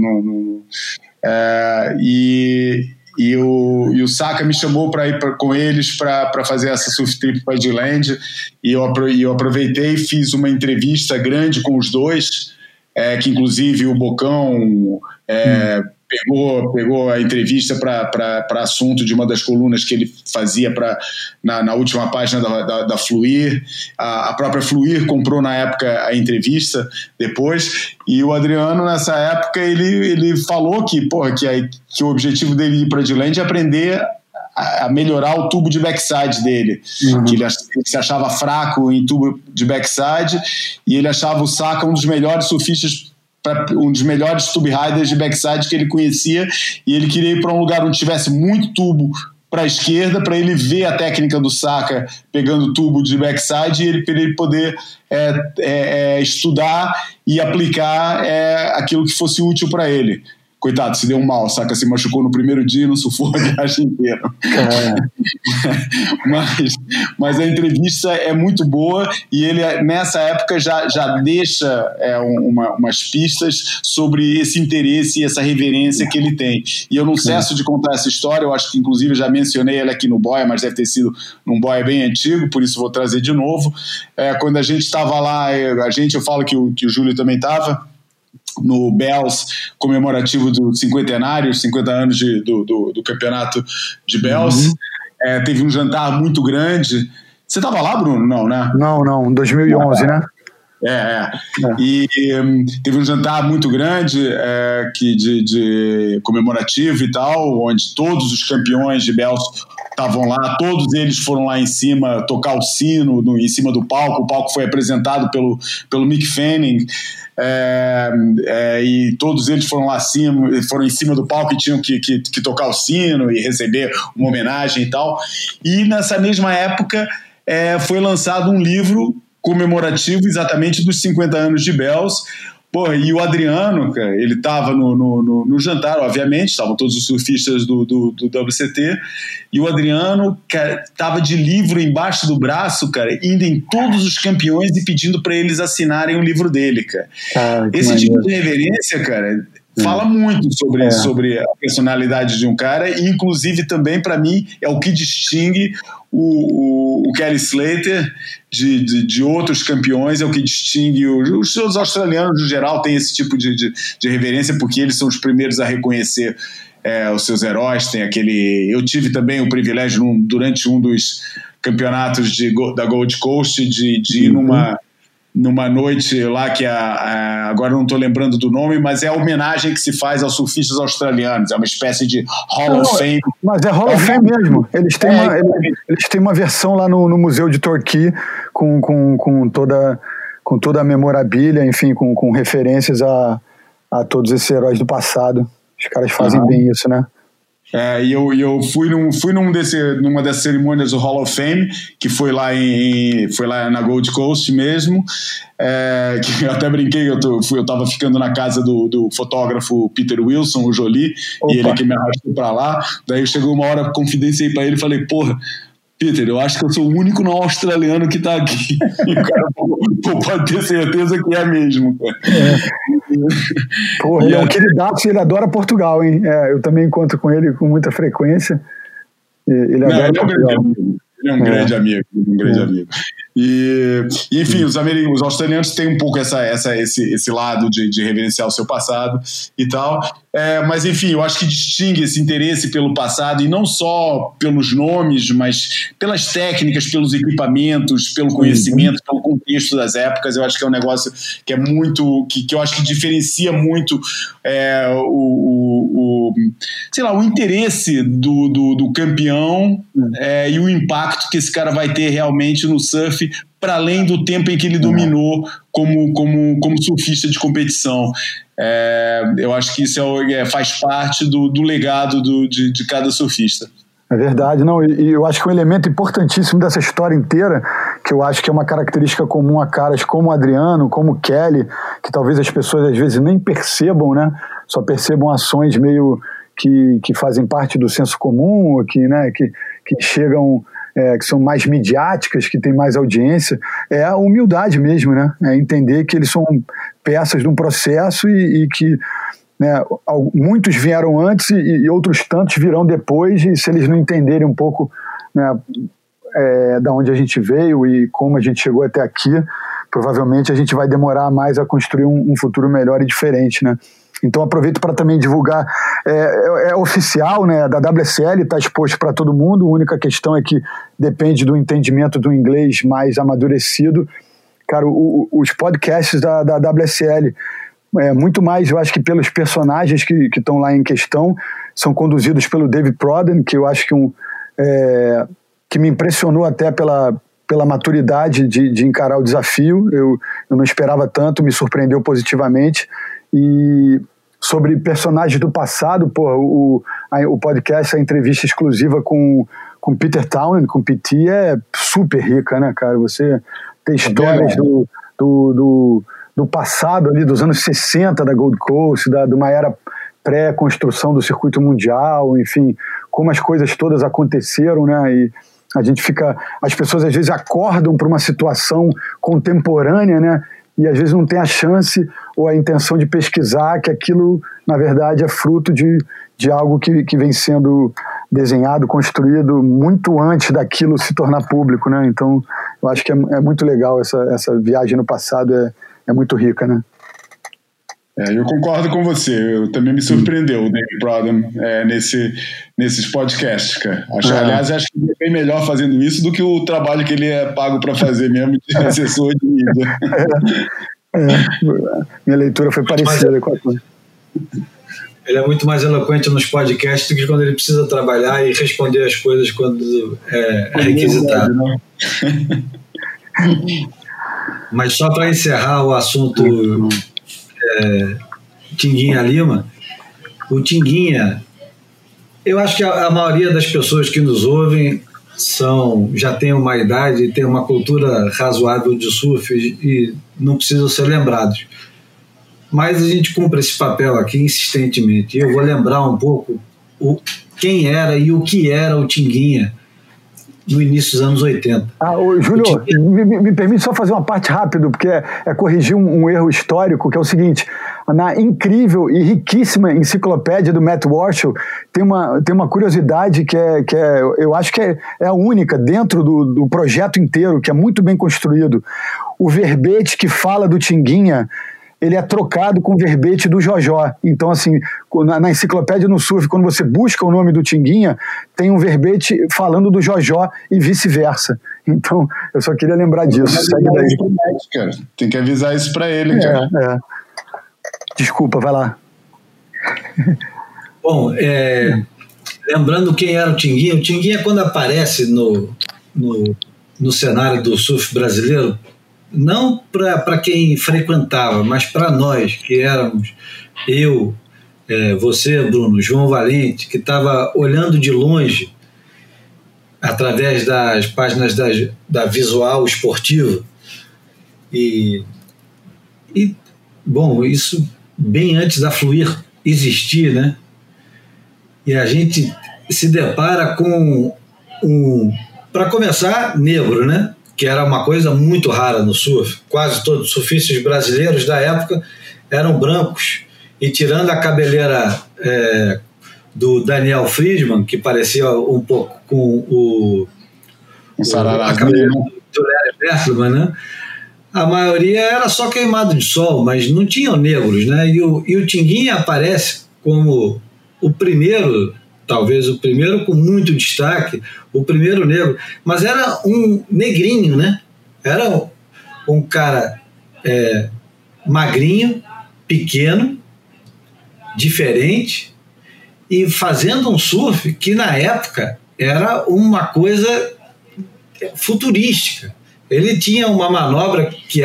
e o Saka me chamou para ir com eles para fazer essa surf trip para Giland, e eu aproveitei e fiz uma entrevista grande com os dois, que inclusive o Bocão pegou a entrevista para assunto de uma das colunas que ele fazia na última página da Fluir. A própria Fluir comprou na época a entrevista depois, e o Adriano nessa época ele falou que o objetivo dele ir para Giland é aprender a melhorar o tubo de backside dele, que ele se achava fraco em tubo de backside, e ele achava o Saka um dos melhores surfistas, um dos melhores tube riders de backside que ele conhecia, e ele queria ir para um lugar onde tivesse muito tubo para a esquerda, para ele ver a técnica do Saka pegando tubo de backside, e para ele poder estudar e aplicar aquilo que fosse útil para ele. coitado, se deu um mal, saca? Se machucou no primeiro dia e não surfou a viagem inteira. Mas a entrevista é muito boa e ele, nessa época, já deixa umas pistas sobre esse interesse e essa reverência que ele tem. E eu não cesso de contar essa história, eu acho que, inclusive, eu já mencionei ela aqui no Boia, mas deve ter sido num Boia bem antigo, por isso vou trazer de novo. Quando a gente estava lá, eu falo que o Júlio também estava, no Bells, comemorativo do cinquentenário, 50 anos do campeonato de Bells. Teve um jantar muito grande. Você estava lá, Bruno? Não, né? Não, 2011, né? E teve um jantar muito grande de comemorativo e tal, onde todos os campeões de Bells estavam lá, todos eles foram lá em cima tocar o sino em cima do palco. O palco foi apresentado pelo Mick Fanning, e todos eles foram lá foram em cima do palco e tinham que tocar o sino e receber uma homenagem e tal. E nessa mesma época foi lançado um livro comemorativo exatamente dos 50 anos de Bells. Porra, e o Adriano, cara, ele estava no jantar, obviamente, estavam todos os surfistas do WCT, e o Adriano, cara, estava de livro embaixo do braço, cara, indo em todos os campeões e pedindo para eles assinarem o livro dele, cara. Esse tipo de reverência, cara, fala muito sobre a personalidade de um cara, e inclusive também, para mim, é o que distingue o Kelly Slater de outros campeões, é o que distingue os australianos no geral. Tem esse tipo de reverência, porque eles são os primeiros a reconhecer os seus heróis. Tem eu tive também o privilégio durante um dos campeonatos da Gold Coast de ir numa noite lá que agora não estou lembrando do nome, mas é a homenagem que se faz aos surfistas australianos, é uma espécie de Hall of Fame. Mas é Hall of Fame mesmo, eles têm uma versão lá no Museu de Torquay com toda a memorabilia, enfim, com referências a todos esses heróis do passado. Os caras fazem bem isso, né? E eu fui numa dessas cerimônias do Hall of Fame, que foi lá na Gold Coast mesmo, que eu até brinquei, eu estava ficando na casa do fotógrafo Peter Wilson, o Jolie. Opa. E ele que me arrastou para lá. Daí chegou uma hora, confidenciei para ele e falei, porra, Peter, eu acho que eu sou o único não australiano que está aqui. E o cara pode ter certeza que é mesmo. Porra, ele é um queridaço, ele adora Portugal, hein? Eu também encontro com ele com muita frequência. Ele adora Portugal. Ele é um grande amigo, E, enfim, os australianos têm um pouco esse lado de reverenciar o seu passado e tal. Mas, enfim, eu acho que distingue esse interesse pelo passado, e não só pelos nomes, mas pelas técnicas, pelos equipamentos, pelo conhecimento, pelo contexto das épocas. Eu acho que é um negócio que é muito, que eu acho que diferencia muito o interesse do campeão e o impacto que esse cara vai ter realmente no surf, para além do tempo em que ele dominou como surfista de competição. Eu acho que isso faz parte do legado de cada surfista. É verdade, não, e eu acho que um elemento importantíssimo dessa história inteira, que eu acho que é uma característica comum a caras como o Adriano, como o Kelly, que talvez as pessoas às vezes nem percebam, né? Só percebam ações meio que fazem parte do senso comum, que chegam, que são mais midiáticas, que têm mais audiência. É a humildade mesmo, né? É entender que eles são peças de um processo e que, né, muitos vieram antes e outros tantos virão depois, e se eles não entenderem um pouco, né, da onde a gente veio e como a gente chegou até aqui, provavelmente a gente vai demorar mais a construir um futuro melhor e diferente, né? Então aproveito para também divulgar, é oficial, né, da WSL, está exposto para todo mundo. A única questão é que depende do entendimento do inglês mais amadurecido. Cara, os podcasts da WSL, muito mais, eu acho que pelos personagens que estão lá em questão, são conduzidos pelo David Proden, que eu acho que me impressionou até pela maturidade de encarar o desafio. Eu não esperava tanto, me surpreendeu positivamente. E sobre personagens do passado, o podcast, a entrevista exclusiva com Peter Townend, com PT, é super rica, né, cara? Você tem histórias do passado ali, dos anos 60 da Gold Coast, de uma era pré-construção do circuito mundial, enfim, como as coisas todas aconteceram, né? E a gente fica... As pessoas às vezes acordam para uma situação contemporânea, né? E às vezes não tem a chance ou a intenção de pesquisar que aquilo, na verdade, é fruto de algo que vem sendo desenhado, construído muito antes daquilo se tornar público, né? Então, eu acho que é muito legal essa viagem no passado, é muito rica, né? Eu concordo com você, eu também me surpreendeu o David Prodman nesses podcasts, cara. Aliás, acho que ele é bem melhor fazendo isso do que o trabalho que ele é pago para fazer mesmo de assessor de mídia. Minha leitura foi parecida com a tua. Ele é muito mais eloquente nos podcasts do que quando ele precisa trabalhar e responder as coisas quando é requisitado. Mas só para encerrar o assunto Tinguinha Lima, o Tinguinha, eu acho que a maioria das pessoas que nos ouvem já tem uma idade e tem uma cultura razoável de surf e não precisam ser lembrados. Mas a gente cumpre esse papel aqui insistentemente. Eu vou lembrar um pouco quem era e o que era o Tinguinha no início dos anos 80. Júlio, me permite só fazer uma parte rápido, porque é corrigir um erro histórico, que é o seguinte: na incrível e riquíssima enciclopédia do Matt Walsh tem uma curiosidade que eu acho que é a única dentro do projeto inteiro, que é muito bem construído. O verbete que fala do Tinguinha, ele é trocado com o verbete do Jojó. Então, assim, na enciclopédia no surf, quando você busca o nome do Tinguinha, tem um verbete falando do Jojó e vice-versa. Então, eu só queria lembrar disso. Segue daí. Cara. Tem que avisar isso pra ele, cara. Desculpa, vai lá. Bom, lembrando quem era o Tinguinha, quando aparece no cenário do surf brasileiro, não para quem frequentava, mas para nós, que éramos eu, você, Bruno, João Valente, que estava olhando de longe, através das páginas da Visual Esportiva, e bom, isso bem antes da Fluir existir, né? E a gente se depara com para começar, negro, né? Que era uma coisa muito rara no surf. Quase todos os surfistas brasileiros da época eram brancos. E tirando a cabeleira do Daniel Friedman, que parecia um pouco com a cabeleira do Larry Bertelsmann, né? A maioria era só queimado de sol, mas não tinham negros, né? E o Tinguinha aparece como o primeiro, talvez o primeiro com muito destaque, o primeiro negro, mas era um negrinho, né? Era um cara magrinho, pequeno, diferente, e fazendo um surf que na época era uma coisa futurística. Ele tinha uma manobra que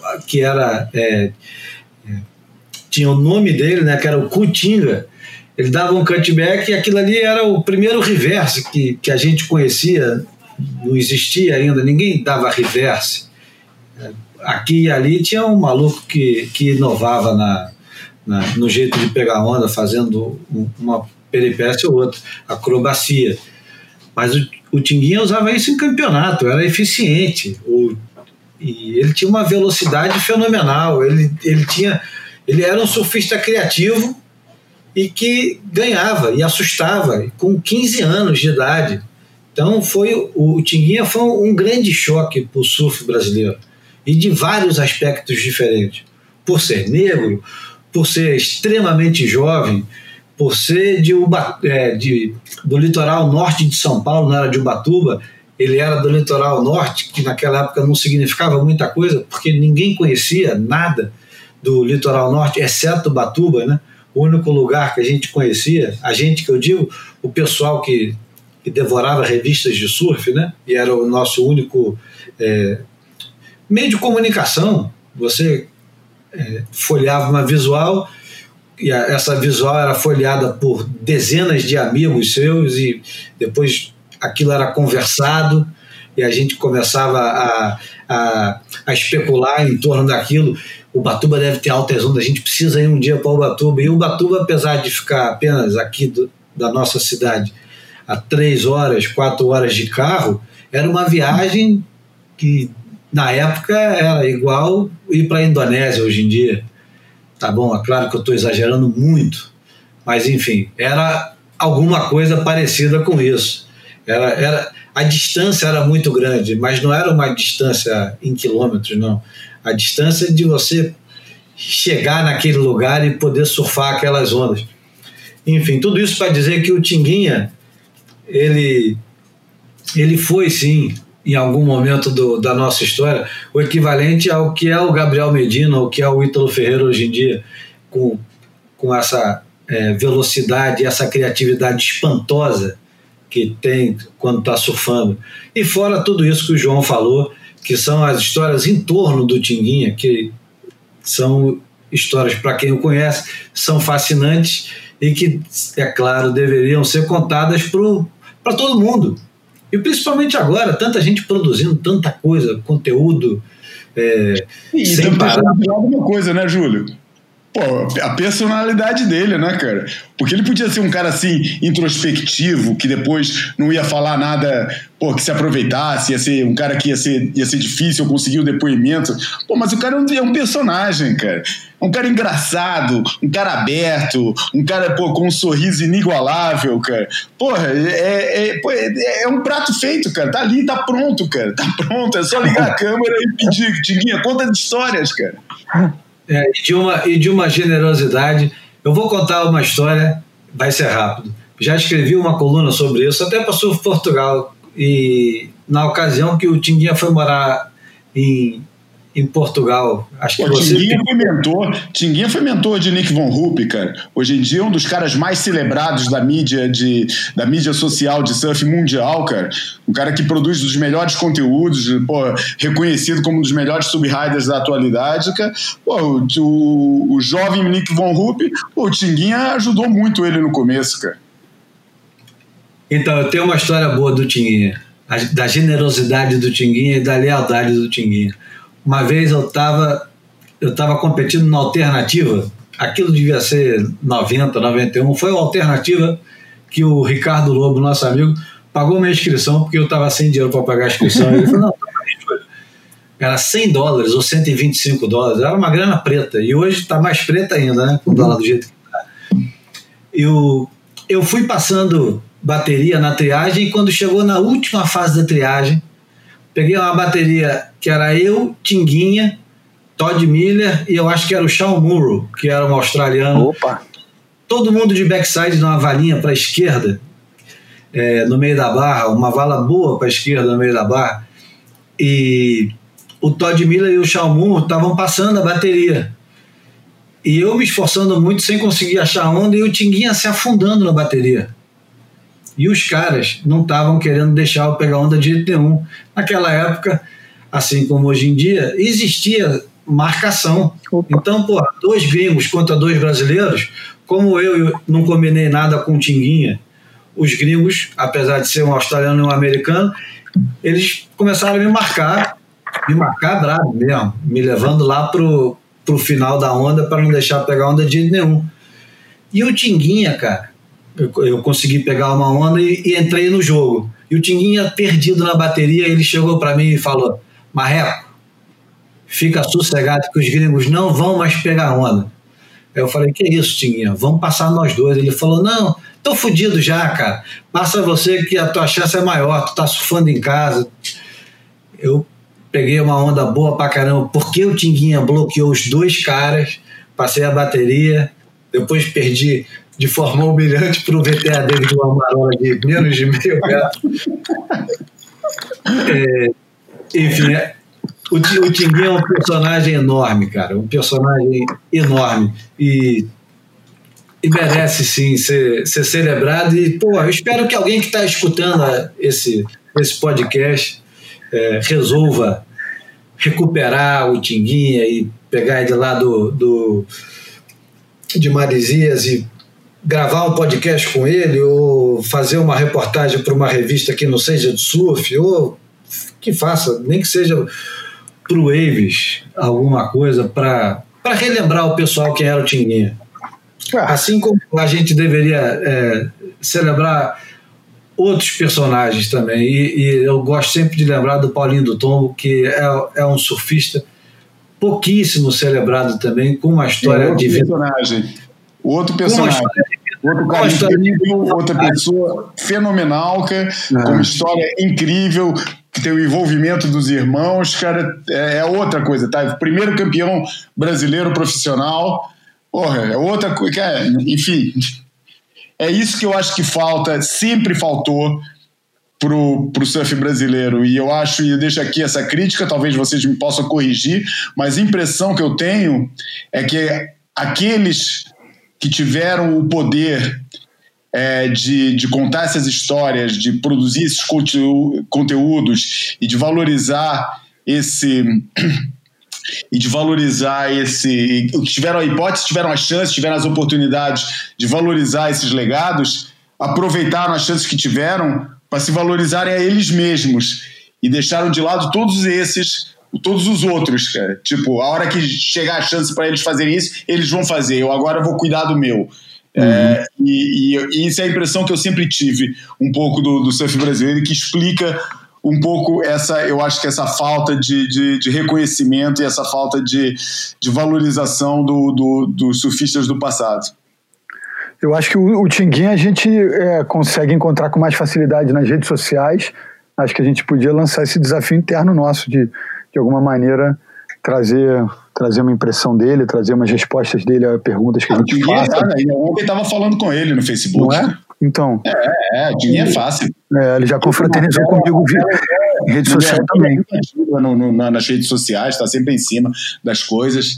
tinha o nome dele, né? Que era o Cutinga. Ele dava um cutback e aquilo ali era o primeiro reverse que a gente conhecia, não existia ainda, ninguém dava reverse. Aqui e ali tinha um maluco que inovava no jeito de pegar onda, fazendo uma peripécia ou outra, acrobacia. Mas o Tinguinha usava isso em campeonato, era eficiente. E ele tinha uma velocidade fenomenal, ele era um surfista criativo e que ganhava e assustava com 15 anos de idade. Então o Tinguinha foi um grande choque para o surf brasileiro, e de vários aspectos diferentes. Por ser negro, por ser extremamente jovem, por ser do litoral norte de São Paulo, não era de Ubatuba, ele era do litoral norte, que naquela época não significava muita coisa, porque ninguém conhecia nada do litoral norte, exceto Ubatuba, né? O único lugar que a gente conhecia, a gente que eu digo, o pessoal que devorava revistas de surf, né? E era o nosso único meio de comunicação. Você folheava uma visual, e essa visual era folheada por dezenas de amigos seus, e depois aquilo era conversado e a gente começava a especular em torno daquilo. Ubatuba deve ter altas ondas, a gente precisa ir um dia para Ubatuba. E Ubatuba, apesar de ficar apenas aqui da nossa cidade a 3 horas, 4 horas de carro, era uma viagem que na época era igual ir para a Indonésia hoje em dia. Tá bom, é claro que eu estou exagerando muito, mas enfim, era alguma coisa parecida com isso. A distância era muito grande, mas não era uma distância em quilômetros, não. A distância de você chegar naquele lugar e poder surfar aquelas ondas. Enfim, tudo isso para dizer que o Tinguinha, ele foi sim, em algum momento da nossa história, o equivalente ao que é o Gabriel Medina, ou que é o Ítalo Ferreira hoje em dia, com essa velocidade, essa criatividade espantosa que tem quando está surfando. E fora tudo isso que o João falou, que são as histórias em torno do Tinguinha, que são histórias, para quem o conhece, são fascinantes e que, é claro, deveriam ser contadas para todo mundo. E principalmente agora, tanta gente produzindo tanta coisa, conteúdo. E sem parar. Uma coisa, né, Júlio? Pô, a personalidade dele, né, cara? Porque ele podia ser um cara assim, introspectivo, que depois não ia falar nada, pô, que se aproveitasse, ia ser um cara que ia ser difícil conseguir o depoimento. Pô, mas o cara é um personagem, cara. Um cara engraçado, um cara aberto, um cara, pô, com um sorriso inigualável, cara. Porra, é um prato feito, cara. Tá ali, tá pronto, cara. Tá pronto, é só ligar a câmera e pedir, Tinguinha, conta de histórias, cara. E de uma generosidade. Eu vou contar uma história, vai ser rápido. Já escrevi uma coluna sobre isso, até para Surf Portugal, e na ocasião que o Tinguinha foi morar em Portugal, acho que Tinguinha foi mentor de Nick Von Rupp, cara. Hoje em dia é um dos caras mais celebrados da mídia social de surf mundial, cara. Um cara que produz os melhores conteúdos, pô, reconhecido como um dos melhores subriders da atualidade, cara. Pô, o jovem Nick Von Rupp, o Tinguinha ajudou muito ele no começo, cara. Então, eu tenho uma história boa do Tinguinha, da generosidade do Tinguinha e da lealdade do Tinguinha. Uma vez eu estava competindo na Alternativa, aquilo devia ser 90, 91, foi a Alternativa que o Ricardo Lobo, nosso amigo, pagou minha inscrição, porque eu estava sem dinheiro para pagar a inscrição. Ele falou, não, era $100 ou $125, era uma grana preta, e hoje está mais preta ainda, né, com o dólar do jeito que está. Eu fui passando bateria na triagem, e quando chegou na última fase da triagem, peguei uma bateria que era eu, Tinguinha, Todd Miller e eu acho que era o Sean Murrow, que era um australiano. Opa! Todo mundo de backside numa valinha para a esquerda, no meio da barra, uma vala boa para a esquerda no meio da barra. E o Todd Miller e o Sean Murrow estavam passando a bateria. E eu me esforçando muito sem conseguir achar onda e o Tinguinha se afundando na bateria. E os caras não estavam querendo deixar eu pegar onda de jeito nenhum. Naquela época, assim como hoje em dia, existia marcação. Opa. Então, 2 gringos contra 2 brasileiros, como eu não combinei nada com o Tinguinha, os gringos, apesar de ser um australiano e um americano, eles começaram a me marcar bravo mesmo, me levando lá pro final da onda para não deixar pegar onda de jeito nenhum. E o Tinguinha, cara, eu consegui pegar uma onda e entrei no jogo. E o Tinguinha, perdido na bateria, ele chegou para mim e falou: Marreco, fica sossegado que os gringos não vão mais pegar onda. Aí eu falei: que isso, Tinguinha? Vamos passar nós dois. Ele falou: não, tô fudido já, cara. Passa você que a tua chance é maior, tu tá surfando em casa. Eu peguei uma onda boa pra caramba, porque o Tinguinha bloqueou os 2 caras, passei a bateria, depois perdi de forma humilhante para o VTA David Amarola de menos de meio metro. Enfim, o Tinguinha é um personagem enorme, cara, um personagem enorme e merece sim ser celebrado. E eu espero que alguém que está escutando esse podcast resolva recuperar o Tinguinha e pegar ele lá de Marizias e gravar um podcast com ele, ou fazer uma reportagem para uma revista que não seja de surf, ou que faça, nem que seja para o Waves, alguma coisa para para relembrar o pessoal quem era o Tinguinha. Assim como a gente deveria celebrar outros personagens também. E eu gosto sempre de lembrar do Paulinho do Tombo, que é um surfista pouquíssimo celebrado também, com uma história de vida. Outro personagem. Outro cara incrível, outra pessoa fenomenal, com uma história incrível, que tem o envolvimento dos irmãos, cara, é outra coisa, tá? Primeiro campeão brasileiro profissional, porra, é outra coisa, enfim. É isso que eu acho que falta, sempre faltou pro surf brasileiro, e eu deixo aqui essa crítica, talvez vocês me possam corrigir, mas a impressão que eu tenho é que aqueles que tiveram o poder de contar essas histórias, de produzir esses conteúdos e de valorizar tiveram a hipótese, tiveram a chance, tiveram as oportunidades de valorizar esses legados, aproveitaram as chances que tiveram para se valorizarem a eles mesmos e deixaram de lado todos os outros, cara. Tipo, a hora que chegar a chance para eles fazerem isso, eles vão fazer. Eu agora vou cuidar do meu. E isso é a impressão que eu sempre tive um pouco do surf brasileiro, que explica um pouco eu acho que essa falta de reconhecimento e essa falta de valorização dos surfistas do passado. Eu acho que o Tinguinha a gente consegue encontrar com mais facilidade nas redes sociais. Acho que a gente podia lançar esse desafio interno nosso de alguma maneira trazer uma impressão dele, trazer umas respostas dele a perguntas que a gente faz. Ontem estava falando com ele no Facebook. Não é? Então. O Tinguinha é fácil. Ele já confraternizou comigo em rede social também. Nas redes sociais, está sempre em cima das coisas.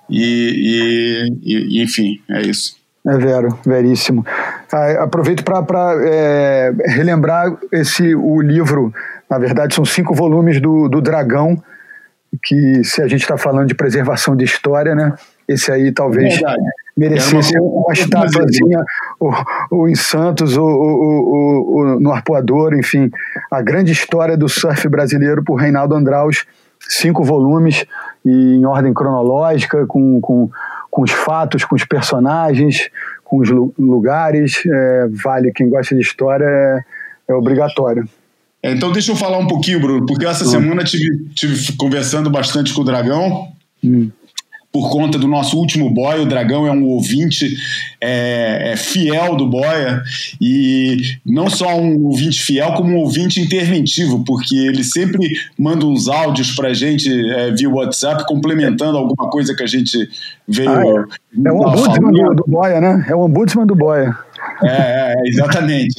E enfim, é isso. É veríssimo. Aproveito para relembrar o livro. Na verdade, são 5 volumes do Dragão, que, se a gente está falando de preservação de história, né, esse aí talvez merecesse uma estatuazinha ou em Santos ou no Arpoador, enfim, a grande história do surf brasileiro por Reinaldo Andraus, 5 volumes e em ordem cronológica, com os fatos, com os personagens, com os lugares. Vale, quem gosta de história é obrigatório. Então deixa eu falar um pouquinho, Bruno, porque essa semana tive conversando bastante com o Dragão, por conta do nosso último Boia. O Dragão é um ouvinte fiel do Boia, e não só um ouvinte fiel, como um ouvinte interventivo, porque ele sempre manda uns áudios pra gente via WhatsApp, complementando alguma coisa que a gente veio... É o ombudsman do Boia, né? É o ombudsman do Boia. Exatamente.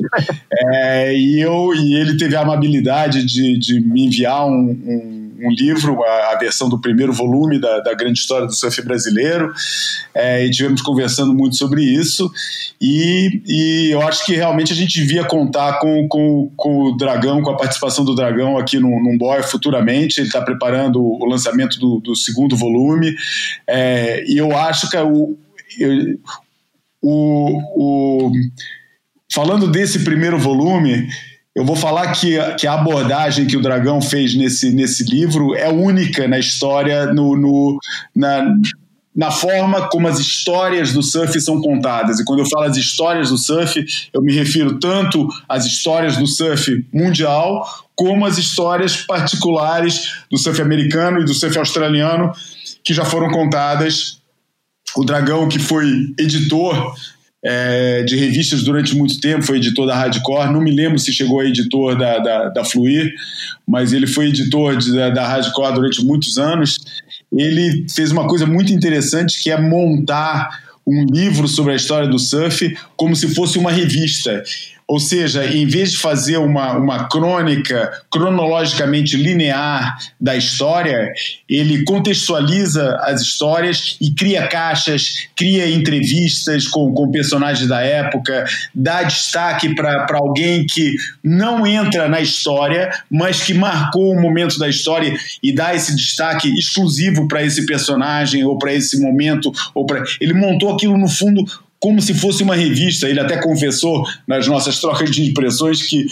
E ele teve a amabilidade de me enviar um livro, a versão do primeiro volume da grande história do surf brasileiro, e tivemos conversando muito sobre isso, e eu acho que realmente a gente devia contar com o Dragão, com a participação do Dragão aqui num Boia futuramente. Ele está preparando o lançamento do segundo volume, e eu acho que falando desse primeiro volume, eu vou falar que a abordagem que o Dragão fez nesse livro é única na história, na forma como as histórias do surf são contadas. E quando eu falo as histórias do surf, eu me refiro tanto às histórias do surf mundial, como às histórias particulares do surf americano e do surf australiano, que já foram contadas. O Dragão, que foi editor de revistas durante muito tempo, foi editor da Hardcore, não me lembro se chegou a editor da Fluir, mas ele foi editor da Hardcore durante muitos anos. Ele fez uma coisa muito interessante, que é montar um livro sobre a história do surf como se fosse uma revista. Ou seja, em vez de fazer uma crônica cronologicamente linear da história, ele contextualiza as histórias e cria caixas, cria entrevistas com personagens da época, dá destaque para alguém que não entra na história, mas que marcou um momento da história, e dá esse destaque exclusivo para esse personagem ou para esse momento. Ele montou aquilo, no fundo, como se fosse uma revista. Ele até confessou nas nossas trocas de impressões que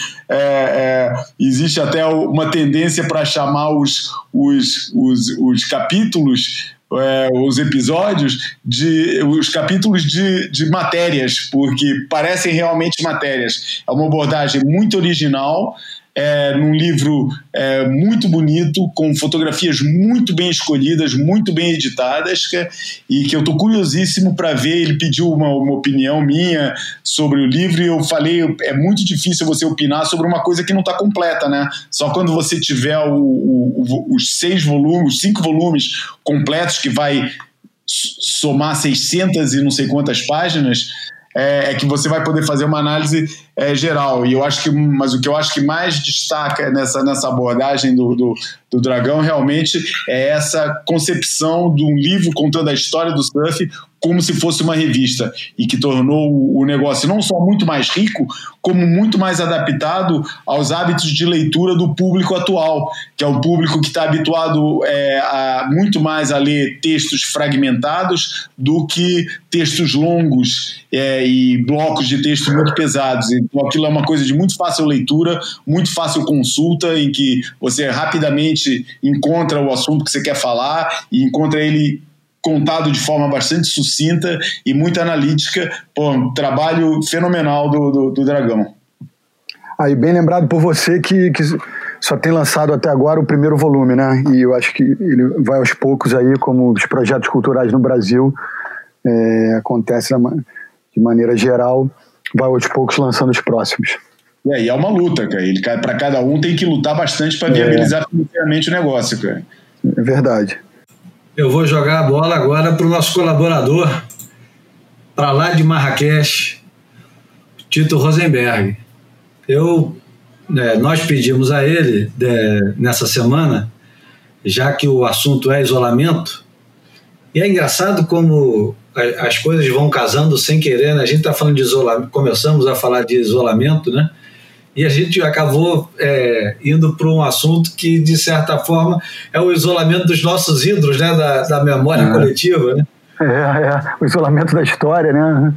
existe até uma tendência para chamar os capítulos os episódios, os capítulos de matérias, porque parecem realmente matérias. É uma abordagem muito original, num livro muito bonito, com fotografias muito bem escolhidas, muito bem editadas, e que eu estou curiosíssimo para ver. Ele pediu uma opinião minha sobre o livro e eu falei, é muito difícil você opinar sobre uma coisa que não está completa, né? Só quando você tiver os 5 volumes completos, que vai somar 600 e não sei quantas páginas, é que você vai poder fazer uma análise geral. E eu acho que, mas o que eu acho que mais destaca nessa abordagem do Dragão realmente é essa concepção de um livro contando a história do surf como se fosse uma revista, e que tornou o negócio não só muito mais rico, como muito mais adaptado aos hábitos de leitura do público atual, que é um público que está habituado muito mais a ler textos fragmentados do que textos longos e blocos de texto muito pesados. Então aquilo é uma coisa de muito fácil leitura, muito fácil consulta, em que você rapidamente encontra o assunto que você quer falar e encontra ele contado de forma bastante sucinta e muito analítica. Um trabalho fenomenal do Dragão. Aí, bem lembrado por você que só tem lançado até agora o primeiro volume, né? E eu acho que ele vai aos poucos aí, como os projetos culturais no Brasil acontecem de maneira geral, vai aos poucos lançando os próximos. E é uma luta, cara. Para cada um tem que lutar bastante para viabilizar financeiramente o negócio, cara. É verdade. Eu vou jogar a bola agora para o nosso colaborador, para lá de Marrakech, Tito Rosenberg. Nós pedimos a ele, nessa semana, já que o assunto é isolamento, e é engraçado como as coisas vão casando sem querer, né? A gente está falando de isolamento, começamos a falar de isolamento, né? E a gente acabou indo para um assunto que, de certa forma, é o isolamento dos nossos ídolos, né? Da memória coletiva, né? O isolamento da história, né?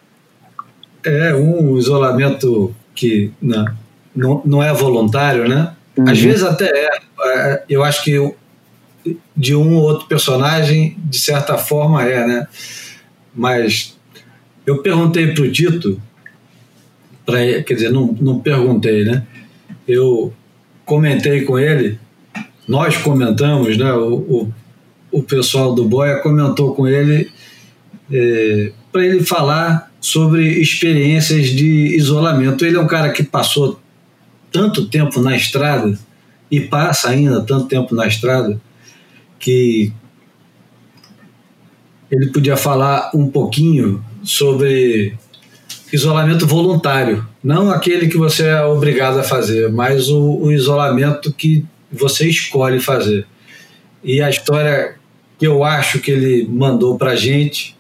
Um isolamento que não é voluntário, né? Às vezes até eu acho que de um ou outro personagem, de certa forma né? Mas eu perguntei para o Tito, quer dizer, não perguntei, né? Eu comentei com ele, nós comentamos, né? O pessoal do Boia comentou com ele para ele falar sobre experiências de isolamento. Ele é um cara que passou tanto tempo na estrada e passa ainda tanto tempo na estrada que ele podia falar um pouquinho sobre isolamento voluntário, não aquele que você é obrigado a fazer, mas o isolamento que você escolhe fazer. E a história que eu acho que ele mandou para a gente,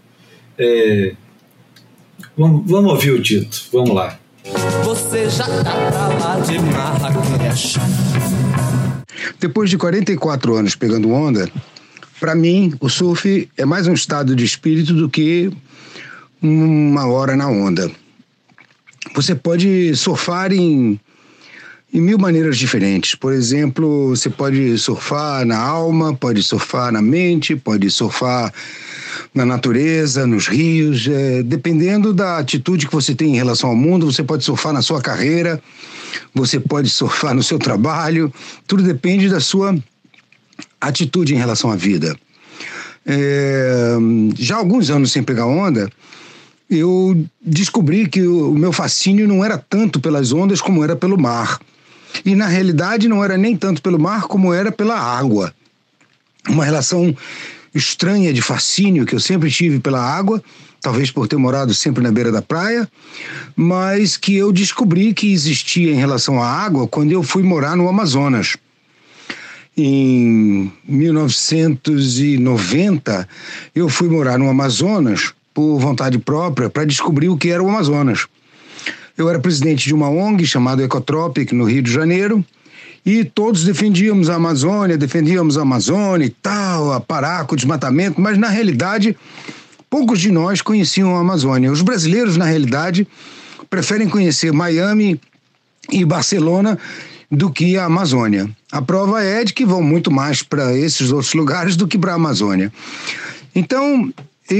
vamos ouvir o Tito, vamos lá. Você já tá pra lá de Marrakech. Depois de 44 anos pegando onda, para mim o surf é mais um estado de espírito do que uma hora na onda. Você pode surfar em mil maneiras diferentes. Por exemplo, você pode surfar na alma, pode surfar na mente, pode surfar na natureza, nos rios. Dependendo da atitude que você tem em relação ao mundo, você pode surfar na sua carreira, você pode surfar no seu trabalho. Tudo depende da sua atitude em relação à vida. Já há alguns anos sem pegar onda, eu descobri que o meu fascínio não era tanto pelas ondas como era pelo mar. E, na realidade, não era nem tanto pelo mar como era pela água. Uma relação estranha de fascínio que eu sempre tive pela água, talvez por ter morado sempre na beira da praia, mas que eu descobri que existia em relação à água quando eu fui morar no Amazonas. Em 1990, eu fui morar no Amazonas por vontade própria, para descobrir o que era o Amazonas. Eu era presidente de uma ONG chamada Ecotropic, no Rio de Janeiro, e todos defendíamos a Amazônia e tal, a parar com o desmatamento, mas na realidade, poucos de nós conheciam a Amazônia. Os brasileiros, na realidade, preferem conhecer Miami e Barcelona do que a Amazônia. A prova é de que vão muito mais para esses outros lugares do que para a Amazônia. Então,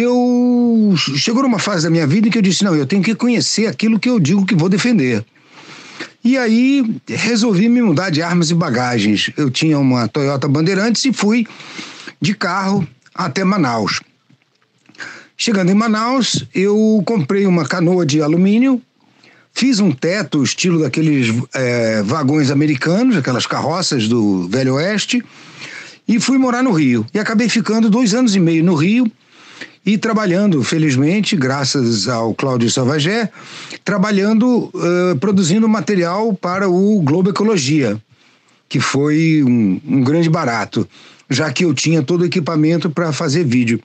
chegou numa fase da minha vida em que eu disse, não, eu tenho que conhecer aquilo que eu digo que vou defender. E aí resolvi me mudar de armas e bagagens. Eu tinha uma Toyota Bandeirantes e fui de carro até Manaus. Chegando em Manaus, eu comprei uma canoa de alumínio, fiz um teto estilo daqueles vagões americanos, aquelas carroças do Velho Oeste, e fui morar no Rio. E acabei ficando 2 anos e meio no Rio e trabalhando, felizmente, graças ao Cláudio Savagé, produzindo material para o Globo Ecologia, que foi um grande barato, já que eu tinha todo o equipamento para fazer vídeo.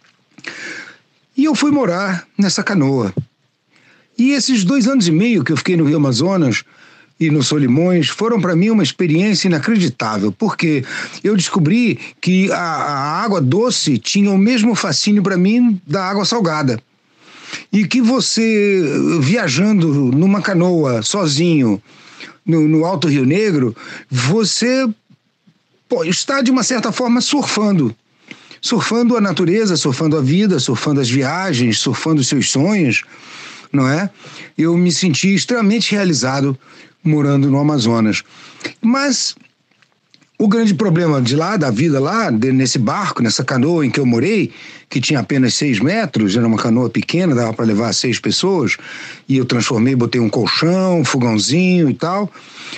E eu fui morar nessa canoa. E esses 2 anos e meio que eu fiquei no Rio Amazonas e no Solimões foram para mim uma experiência inacreditável, porque eu descobri que a água doce tinha o mesmo fascínio para mim da água salgada. E que você, viajando numa canoa, sozinho, no Alto Rio Negro, você está, de uma certa forma, surfando a natureza, surfando a vida, surfando as viagens, surfando os seus sonhos, não é? Eu me senti extremamente realizado morando no Amazonas. Mas o grande problema da vida lá, nesse barco, nessa canoa em que eu morei, que tinha apenas 6 metros, era uma canoa pequena, dava para levar 6 pessoas, e eu botei um colchão, um fogãozinho e tal,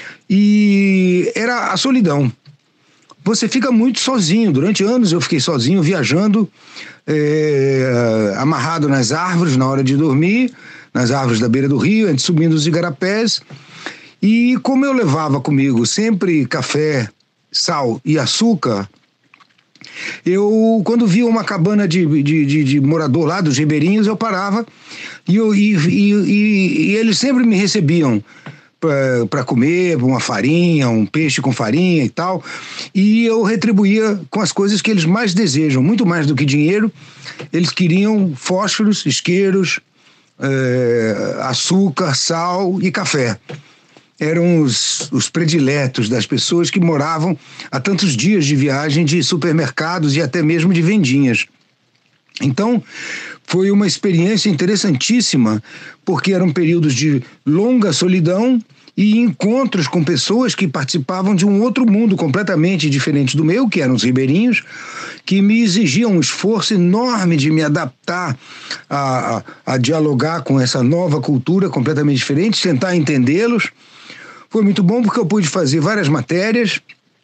e era a solidão. Você fica muito sozinho. Durante anos eu fiquei sozinho, viajando, amarrado nas árvores na hora de dormir, nas árvores da beira do rio, subindo os igarapés. E como eu levava comigo sempre café, sal e açúcar, quando via uma cabana de morador lá dos ribeirinhos, eu parava e eles sempre me recebiam para comer, uma farinha, um peixe com farinha e tal, e eu retribuía com as coisas que eles mais desejam, muito mais do que dinheiro. Eles queriam fósforos, isqueiros, açúcar, sal e café. Eram os prediletos das pessoas que moravam a tantos dias de viagem de supermercados e até mesmo de vendinhas. Então, foi uma experiência interessantíssima, porque eram períodos de longa solidão e encontros com pessoas que participavam de um outro mundo completamente diferente do meu, que eram os ribeirinhos, que me exigiam um esforço enorme de me adaptar a dialogar com essa nova cultura completamente diferente, tentar entendê-los. Foi muito bom porque eu pude fazer várias matérias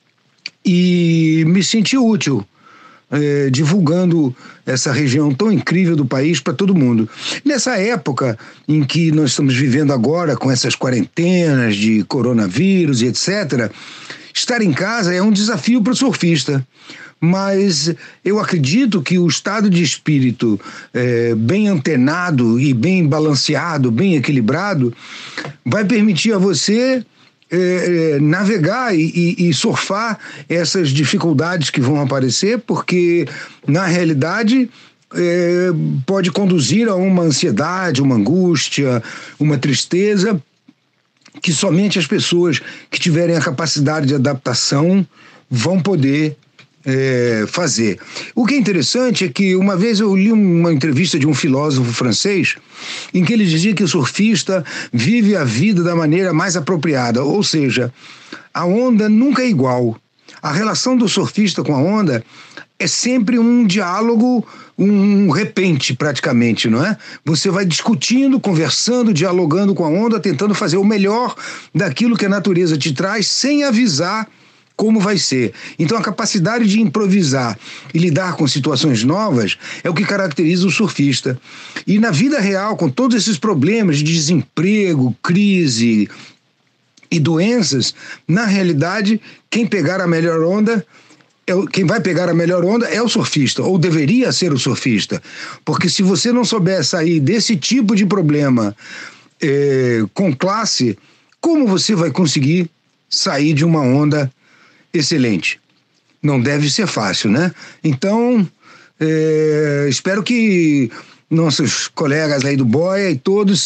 e me senti útil, divulgando essa região tão incrível do país para todo mundo. Nessa época em que nós estamos vivendo agora, com essas quarentenas de coronavírus e etc., estar em casa é um desafio para o surfista. Mas eu acredito que o estado de espírito bem antenado e bem balanceado, bem equilibrado, vai permitir a você navegar e surfar essas dificuldades que vão aparecer, porque na realidade pode conduzir a uma ansiedade, uma angústia, uma tristeza, que somente as pessoas que tiverem a capacidade de adaptação vão poder fazer. O que é interessante é que uma vez eu li uma entrevista de um filósofo francês em que ele dizia que o surfista vive a vida da maneira mais apropriada, ou seja, a onda nunca é igual. A relação do surfista com a onda é sempre um diálogo, um repente praticamente, não é? Você vai discutindo, conversando, dialogando com a onda, tentando fazer o melhor daquilo que a natureza te traz sem avisar como vai ser. Então a capacidade de improvisar e lidar com situações novas é o que caracteriza o surfista. E na vida real, com todos esses problemas de desemprego, crise e doenças, na realidade, quem pegar a melhor onda, quem vai pegar a melhor onda é o surfista, ou deveria ser o surfista. Porque se você não souber sair desse tipo de problema com classe, como você vai conseguir sair de uma onda excelente? Não deve ser fácil, né? Então, espero que nossos colegas aí do Boia e todos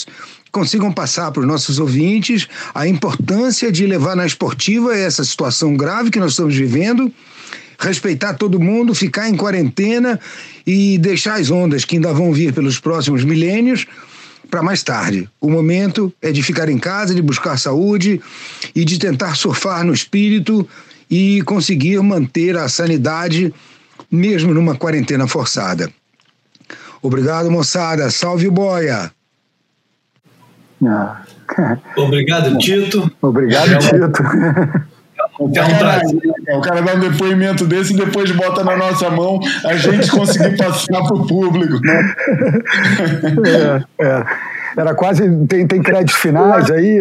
consigam passar para os nossos ouvintes a importância de levar na esportiva essa situação grave que nós estamos vivendo, respeitar todo mundo, ficar em quarentena e deixar as ondas que ainda vão vir pelos próximos milênios para mais tarde. O momento é de ficar em casa, de buscar saúde e de tentar surfar no espírito e conseguir manter a sanidade mesmo numa quarentena forçada. Obrigado, moçada. Salve o Boia! Obrigado, Tito. Obrigado, Tito. O cara dá um depoimento desse e depois bota na nossa mão a gente conseguir passar para o público, né? Era quase... Tem créditos finais aí?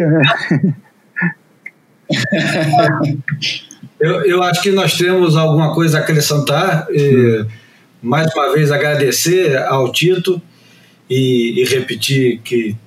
Eu acho que nós temos alguma coisa a acrescentar. Mais uma vez agradecer ao Tito e repetir que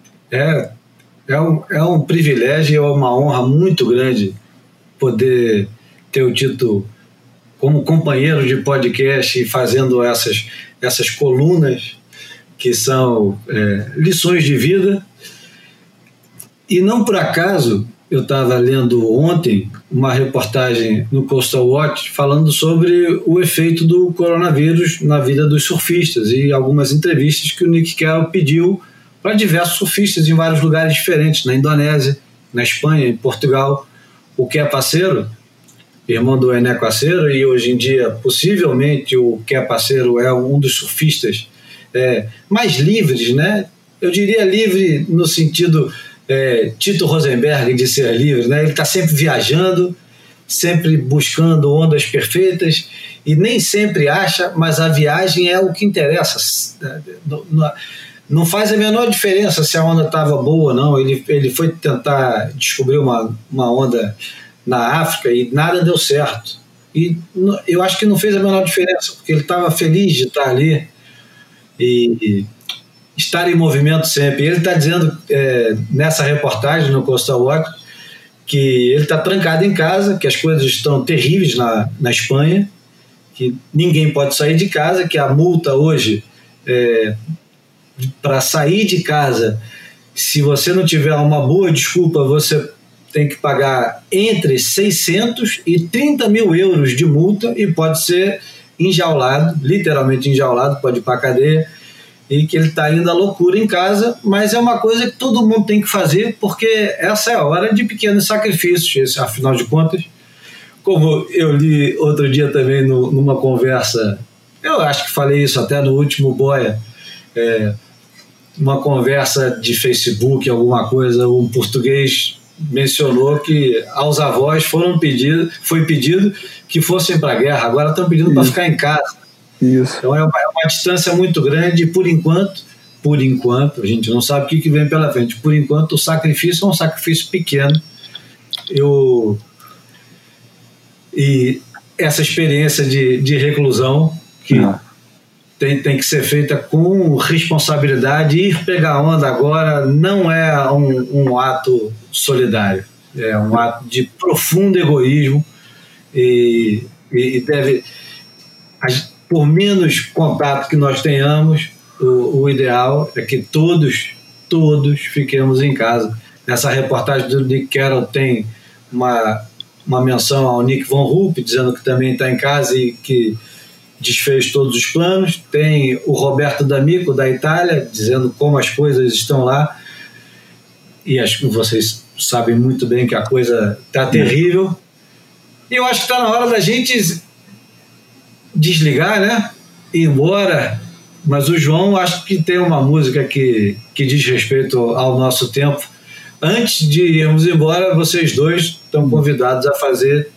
é um privilégio e é uma honra muito grande poder ter o Tito como companheiro de podcast e fazendo essas colunas que são lições de vida. E não por acaso eu estava lendo ontem uma reportagem no Coastal Watch falando sobre o efeito do coronavírus na vida dos surfistas e algumas entrevistas que o Nick Carroll pediu para diversos surfistas em vários lugares diferentes, na Indonésia, na Espanha, em Portugal. O Kepaceiro, irmão do Ené Caceiro, e hoje em dia possivelmente o Kepaceiro é um dos surfistas mais livres, né? Eu diria livre no sentido Tito Rosenberg de ser livre, né? Ele está sempre viajando, sempre buscando ondas perfeitas e nem sempre acha, mas a viagem é o que interessa. Não faz a menor diferença se a onda estava boa ou não. Ele foi tentar descobrir uma onda na África e nada deu certo. E eu acho que não fez a menor diferença, porque ele estava feliz de estar ali e estar em movimento sempre. Ele está dizendo nessa reportagem no Coastal Watch que ele está trancado em casa, que as coisas estão terríveis na Espanha, que ninguém pode sair de casa, que a multa hoje para sair de casa, se você não tiver uma boa desculpa, você tem que pagar entre 600 e 30 mil euros de multa e pode ser enjaulado, literalmente enjaulado, pode ir para a cadeia, e que ele está indo à loucura em casa, mas é uma coisa que todo mundo tem que fazer, porque essa é a hora de pequenos sacrifícios, afinal de contas. Como eu li outro dia também numa conversa, eu acho que falei isso até no último Boia, uma conversa de Facebook, alguma coisa, um português mencionou que aos avós foi pedido que fossem para a guerra, agora estão pedindo para ficar em casa. Isso. Então é uma distância muito grande e por enquanto, a gente não sabe o que vem pela frente. Por enquanto, o sacrifício é um sacrifício pequeno. E essa experiência de reclusão que tem que ser feita com responsabilidade. Ir pegar onda agora não é um ato solidário, é um ato de profundo egoísmo e deve, por menos contato que nós tenhamos, o ideal é que todos fiquemos em casa. Nessa reportagem do Nick Carroll tem uma menção ao Nick Von Rupp, dizendo que também está em casa e que desfez todos os planos. Tem o Roberto D'Amico, da Itália, dizendo como as coisas estão lá. E acho que vocês sabem muito bem que a coisa está terrível. E eu acho que está na hora da gente desligar, né? Ir embora. Mas o João, acho que tem uma música que diz respeito ao nosso tempo. Antes de irmos embora, vocês dois estão convidados a fazer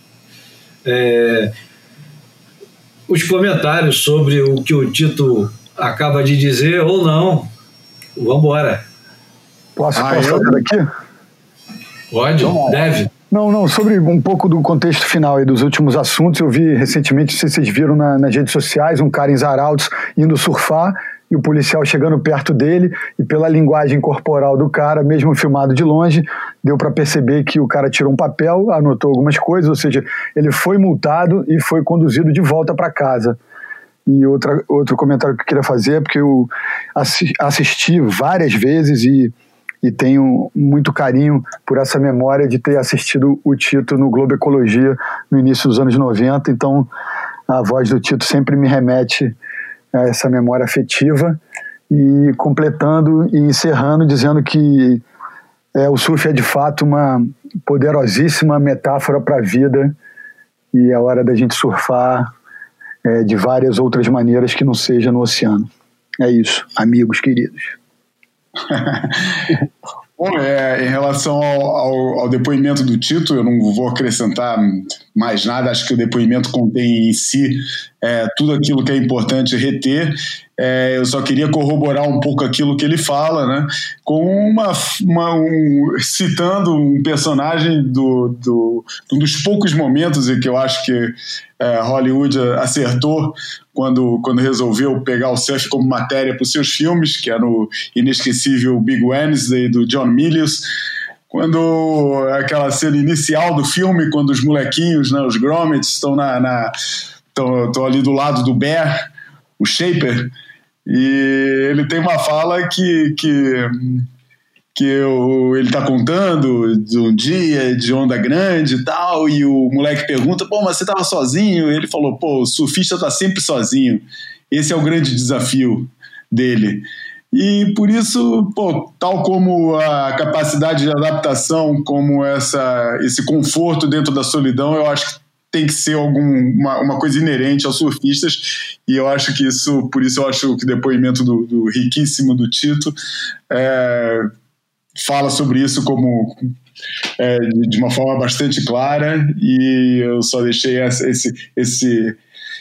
os comentários sobre o que o Tito acaba de dizer ou não. Vamos embora. Posso fazer daqui? Pode? Deve. Não, sobre um pouco do contexto final e dos últimos assuntos, eu vi recentemente, não sei se vocês viram nas redes sociais, um cara em Zarautz indo surfar e o policial chegando perto dele, e pela linguagem corporal do cara, mesmo filmado de longe, deu para perceber que o cara tirou um papel, anotou algumas coisas, ou seja, ele foi multado e foi conduzido de volta para casa. E outro comentário que eu queria fazer é porque eu assisti várias vezes e e tenho muito carinho por essa memória de ter assistido o Tito no Globo Ecologia no início dos anos 90, então a voz do Tito sempre me remete a essa memória afetiva, e completando e encerrando dizendo que o surf é de fato uma poderosíssima metáfora para a vida, e é hora da gente surfar de várias outras maneiras que não seja no oceano. É isso, amigos queridos. Bom, em relação ao depoimento do Tito, eu não vou acrescentar mais nada. Acho que o depoimento contém em si tudo aquilo que é importante reter. Eu só queria corroborar um pouco aquilo que ele fala, né, com citando um personagem um dos poucos momentos em que eu acho que Hollywood acertou quando resolveu pegar o surf como matéria para os seus filmes, que é no inesquecível Big Wednesday, do John Milius, quando aquela cena inicial do filme, quando os molequinhos, né, os Grommets, estão ali do lado do Bear, o Shaper, e ele tem uma fala que ele tá contando de um dia de onda grande e tal, e o moleque pergunta, pô, mas você tava sozinho? E ele falou, pô, o surfista tá sempre sozinho, esse é o grande desafio dele. E por isso, pô, tal como a capacidade de adaptação, como esse conforto dentro da solidão, eu acho que tem que ser uma coisa inerente aos surfistas, e eu acho que por isso eu acho que o depoimento do riquíssimo do Tito fala sobre isso de uma forma bastante clara, e eu só deixei esse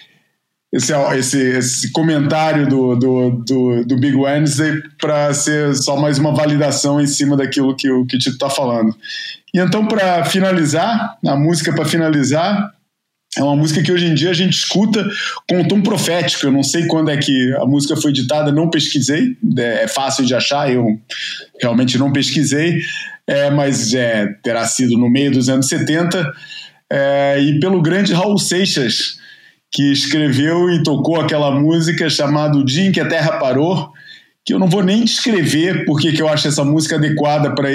comentário do Big Wednesday para ser só mais uma validação em cima daquilo que o Tito está falando. E então, para finalizar, a música para finalizar é uma música que hoje em dia a gente escuta com um tom profético. Eu não sei quando é que a música foi editada, não pesquisei, é fácil de achar, eu realmente não pesquisei, mas terá sido no meio dos anos 70, e pelo grande Raul Seixas, que escreveu e tocou aquela música chamada O Dia em que a Terra Parou, que eu não vou nem descrever porque que eu acho essa música adequada para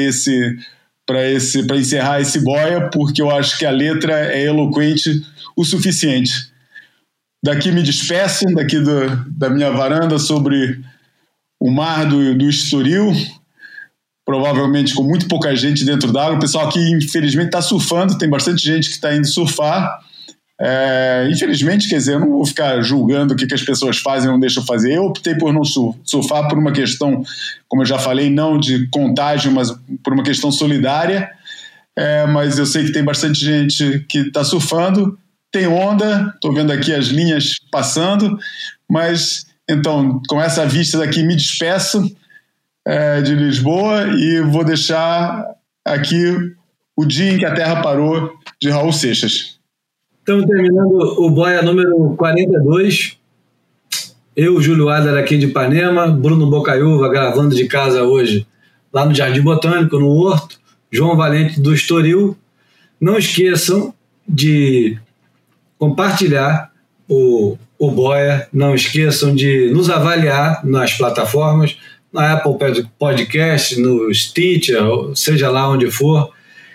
encerrar esse boia, porque eu acho que a letra é eloquente o suficiente. Daqui me despeço, daqui da minha varanda sobre o mar do Estoril, provavelmente com muito pouca gente dentro d'água. O pessoal aqui, infelizmente, está surfando, tem bastante gente que está indo surfar. Infelizmente, quer dizer, eu não vou ficar julgando o que as pessoas fazem ou não deixam fazer. Eu optei por não surfar por uma questão, como eu já falei, não de contágio, mas por uma questão solidária. Mas eu sei que tem bastante gente que está surfando, tem onda, estou vendo aqui as linhas passando, mas então com essa vista daqui me despeço de Lisboa e vou deixar aqui O Dia em que a Terra Parou, de Raul Seixas. Estamos terminando o boia número 42. Eu, Júlio Adler, aqui de Ipanema, Bruno Bocaiúva gravando de casa hoje lá no Jardim Botânico, no Horto, João Valente do Estoril. Não esqueçam de compartilhar o boia, não esqueçam de nos avaliar nas plataformas, na Apple Podcast, no Stitcher, seja lá onde for,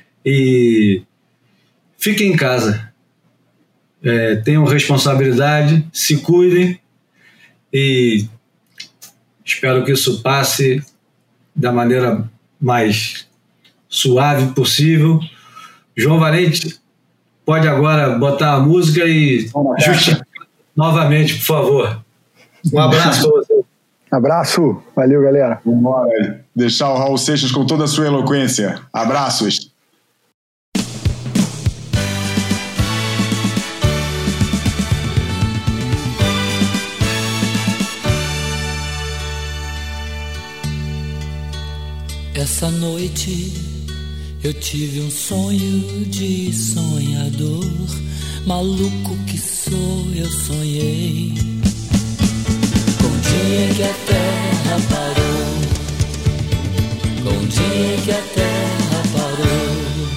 e fiquem em casa. Tenham responsabilidade, se cuidem, e espero que isso passe da maneira mais suave possível. João Valente, pode agora botar a música e justificar novamente, por favor. Um abraço para você. Abraço, valeu, galera. Vamos embora, deixar o Raul Seixas com toda a sua eloquência. Abraços. Essa noite eu tive um sonho de sonhador, maluco que sou, eu sonhei com o dia que a terra parou, com o dia que a terra parou.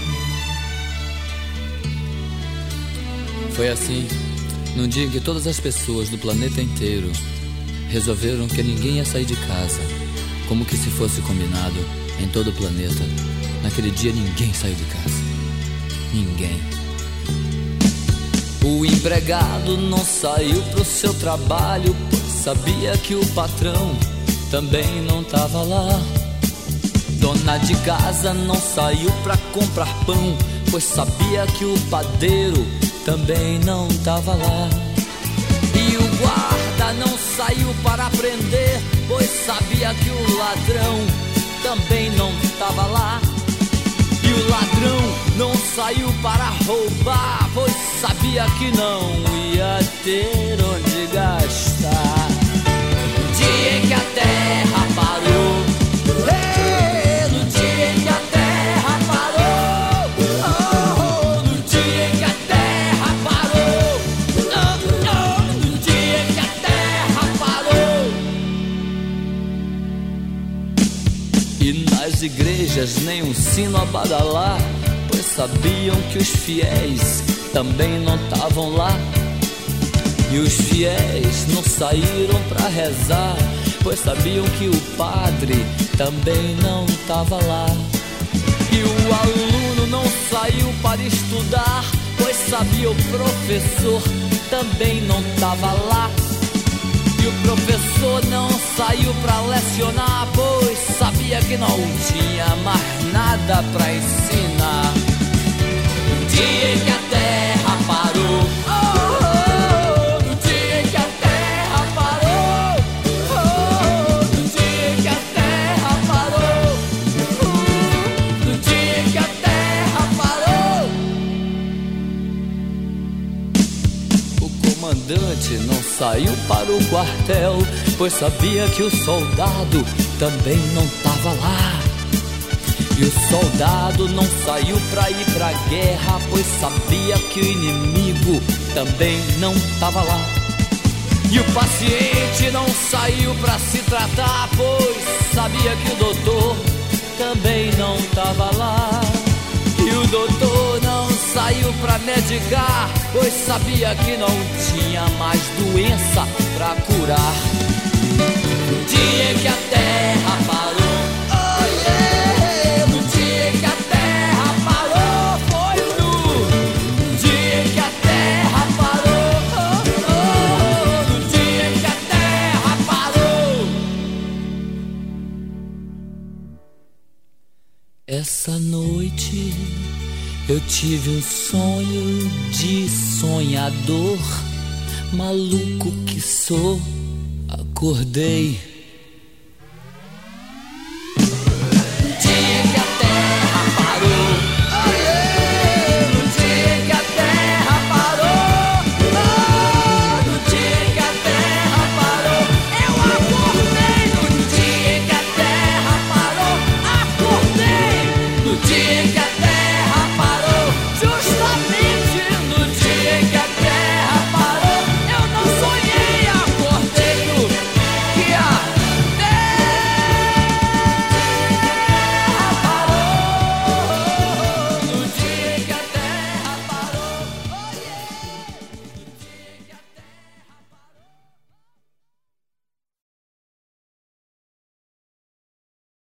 Foi assim, num dia em que todas as pessoas do planeta inteiro resolveram que ninguém ia sair de casa, como que se fosse combinado. Em todo o planeta, naquele dia ninguém saiu de casa. Ninguém. O empregado não saiu pro seu trabalho, pois sabia que o patrão também não tava lá. Dona de casa não saiu pra comprar pão, pois sabia que o padeiro também não tava lá. E o guarda não saiu para prender, pois sabia que o ladrão também não tava lá. E o ladrão não saiu para roubar, pois sabia que não ia ter onde gastar. No dia em que a terra parou, no dia em que a terra parou, no dia em que a terra parou, no dia em que a terra parou. E nas igrejas nem um sino a badalar, pois sabiam que os fiéis também não estavam lá. E os fiéis não saíram pra rezar, pois sabiam que o padre também não estava lá. E o aluno não saiu para estudar, pois sabia o professor também não estava lá. E o professor não saiu pra lecionar, pois sabia que não tinha mais nada pra ensinar. No dia em que a terra parou, no dia em que a terra parou, no dia em que a terra parou, no dia em que a terra parou. O comandante não saiu para o quartel, pois sabia que o soldado também não tava lá. E o soldado não saiu pra ir pra guerra, pois sabia que o inimigo também não tava lá. E o paciente não saiu pra se tratar, pois sabia que o doutor também não tava lá. E o doutor não saiu pra medicar, pois sabia que não tinha mais doença pra curar. No dia em que a terra parou, no dia em que a terra parou, foi no dia em que a terra parou, no dia em que a terra parou. Essa noite eu tive um sonho de sonhador, maluco que sou. Acordei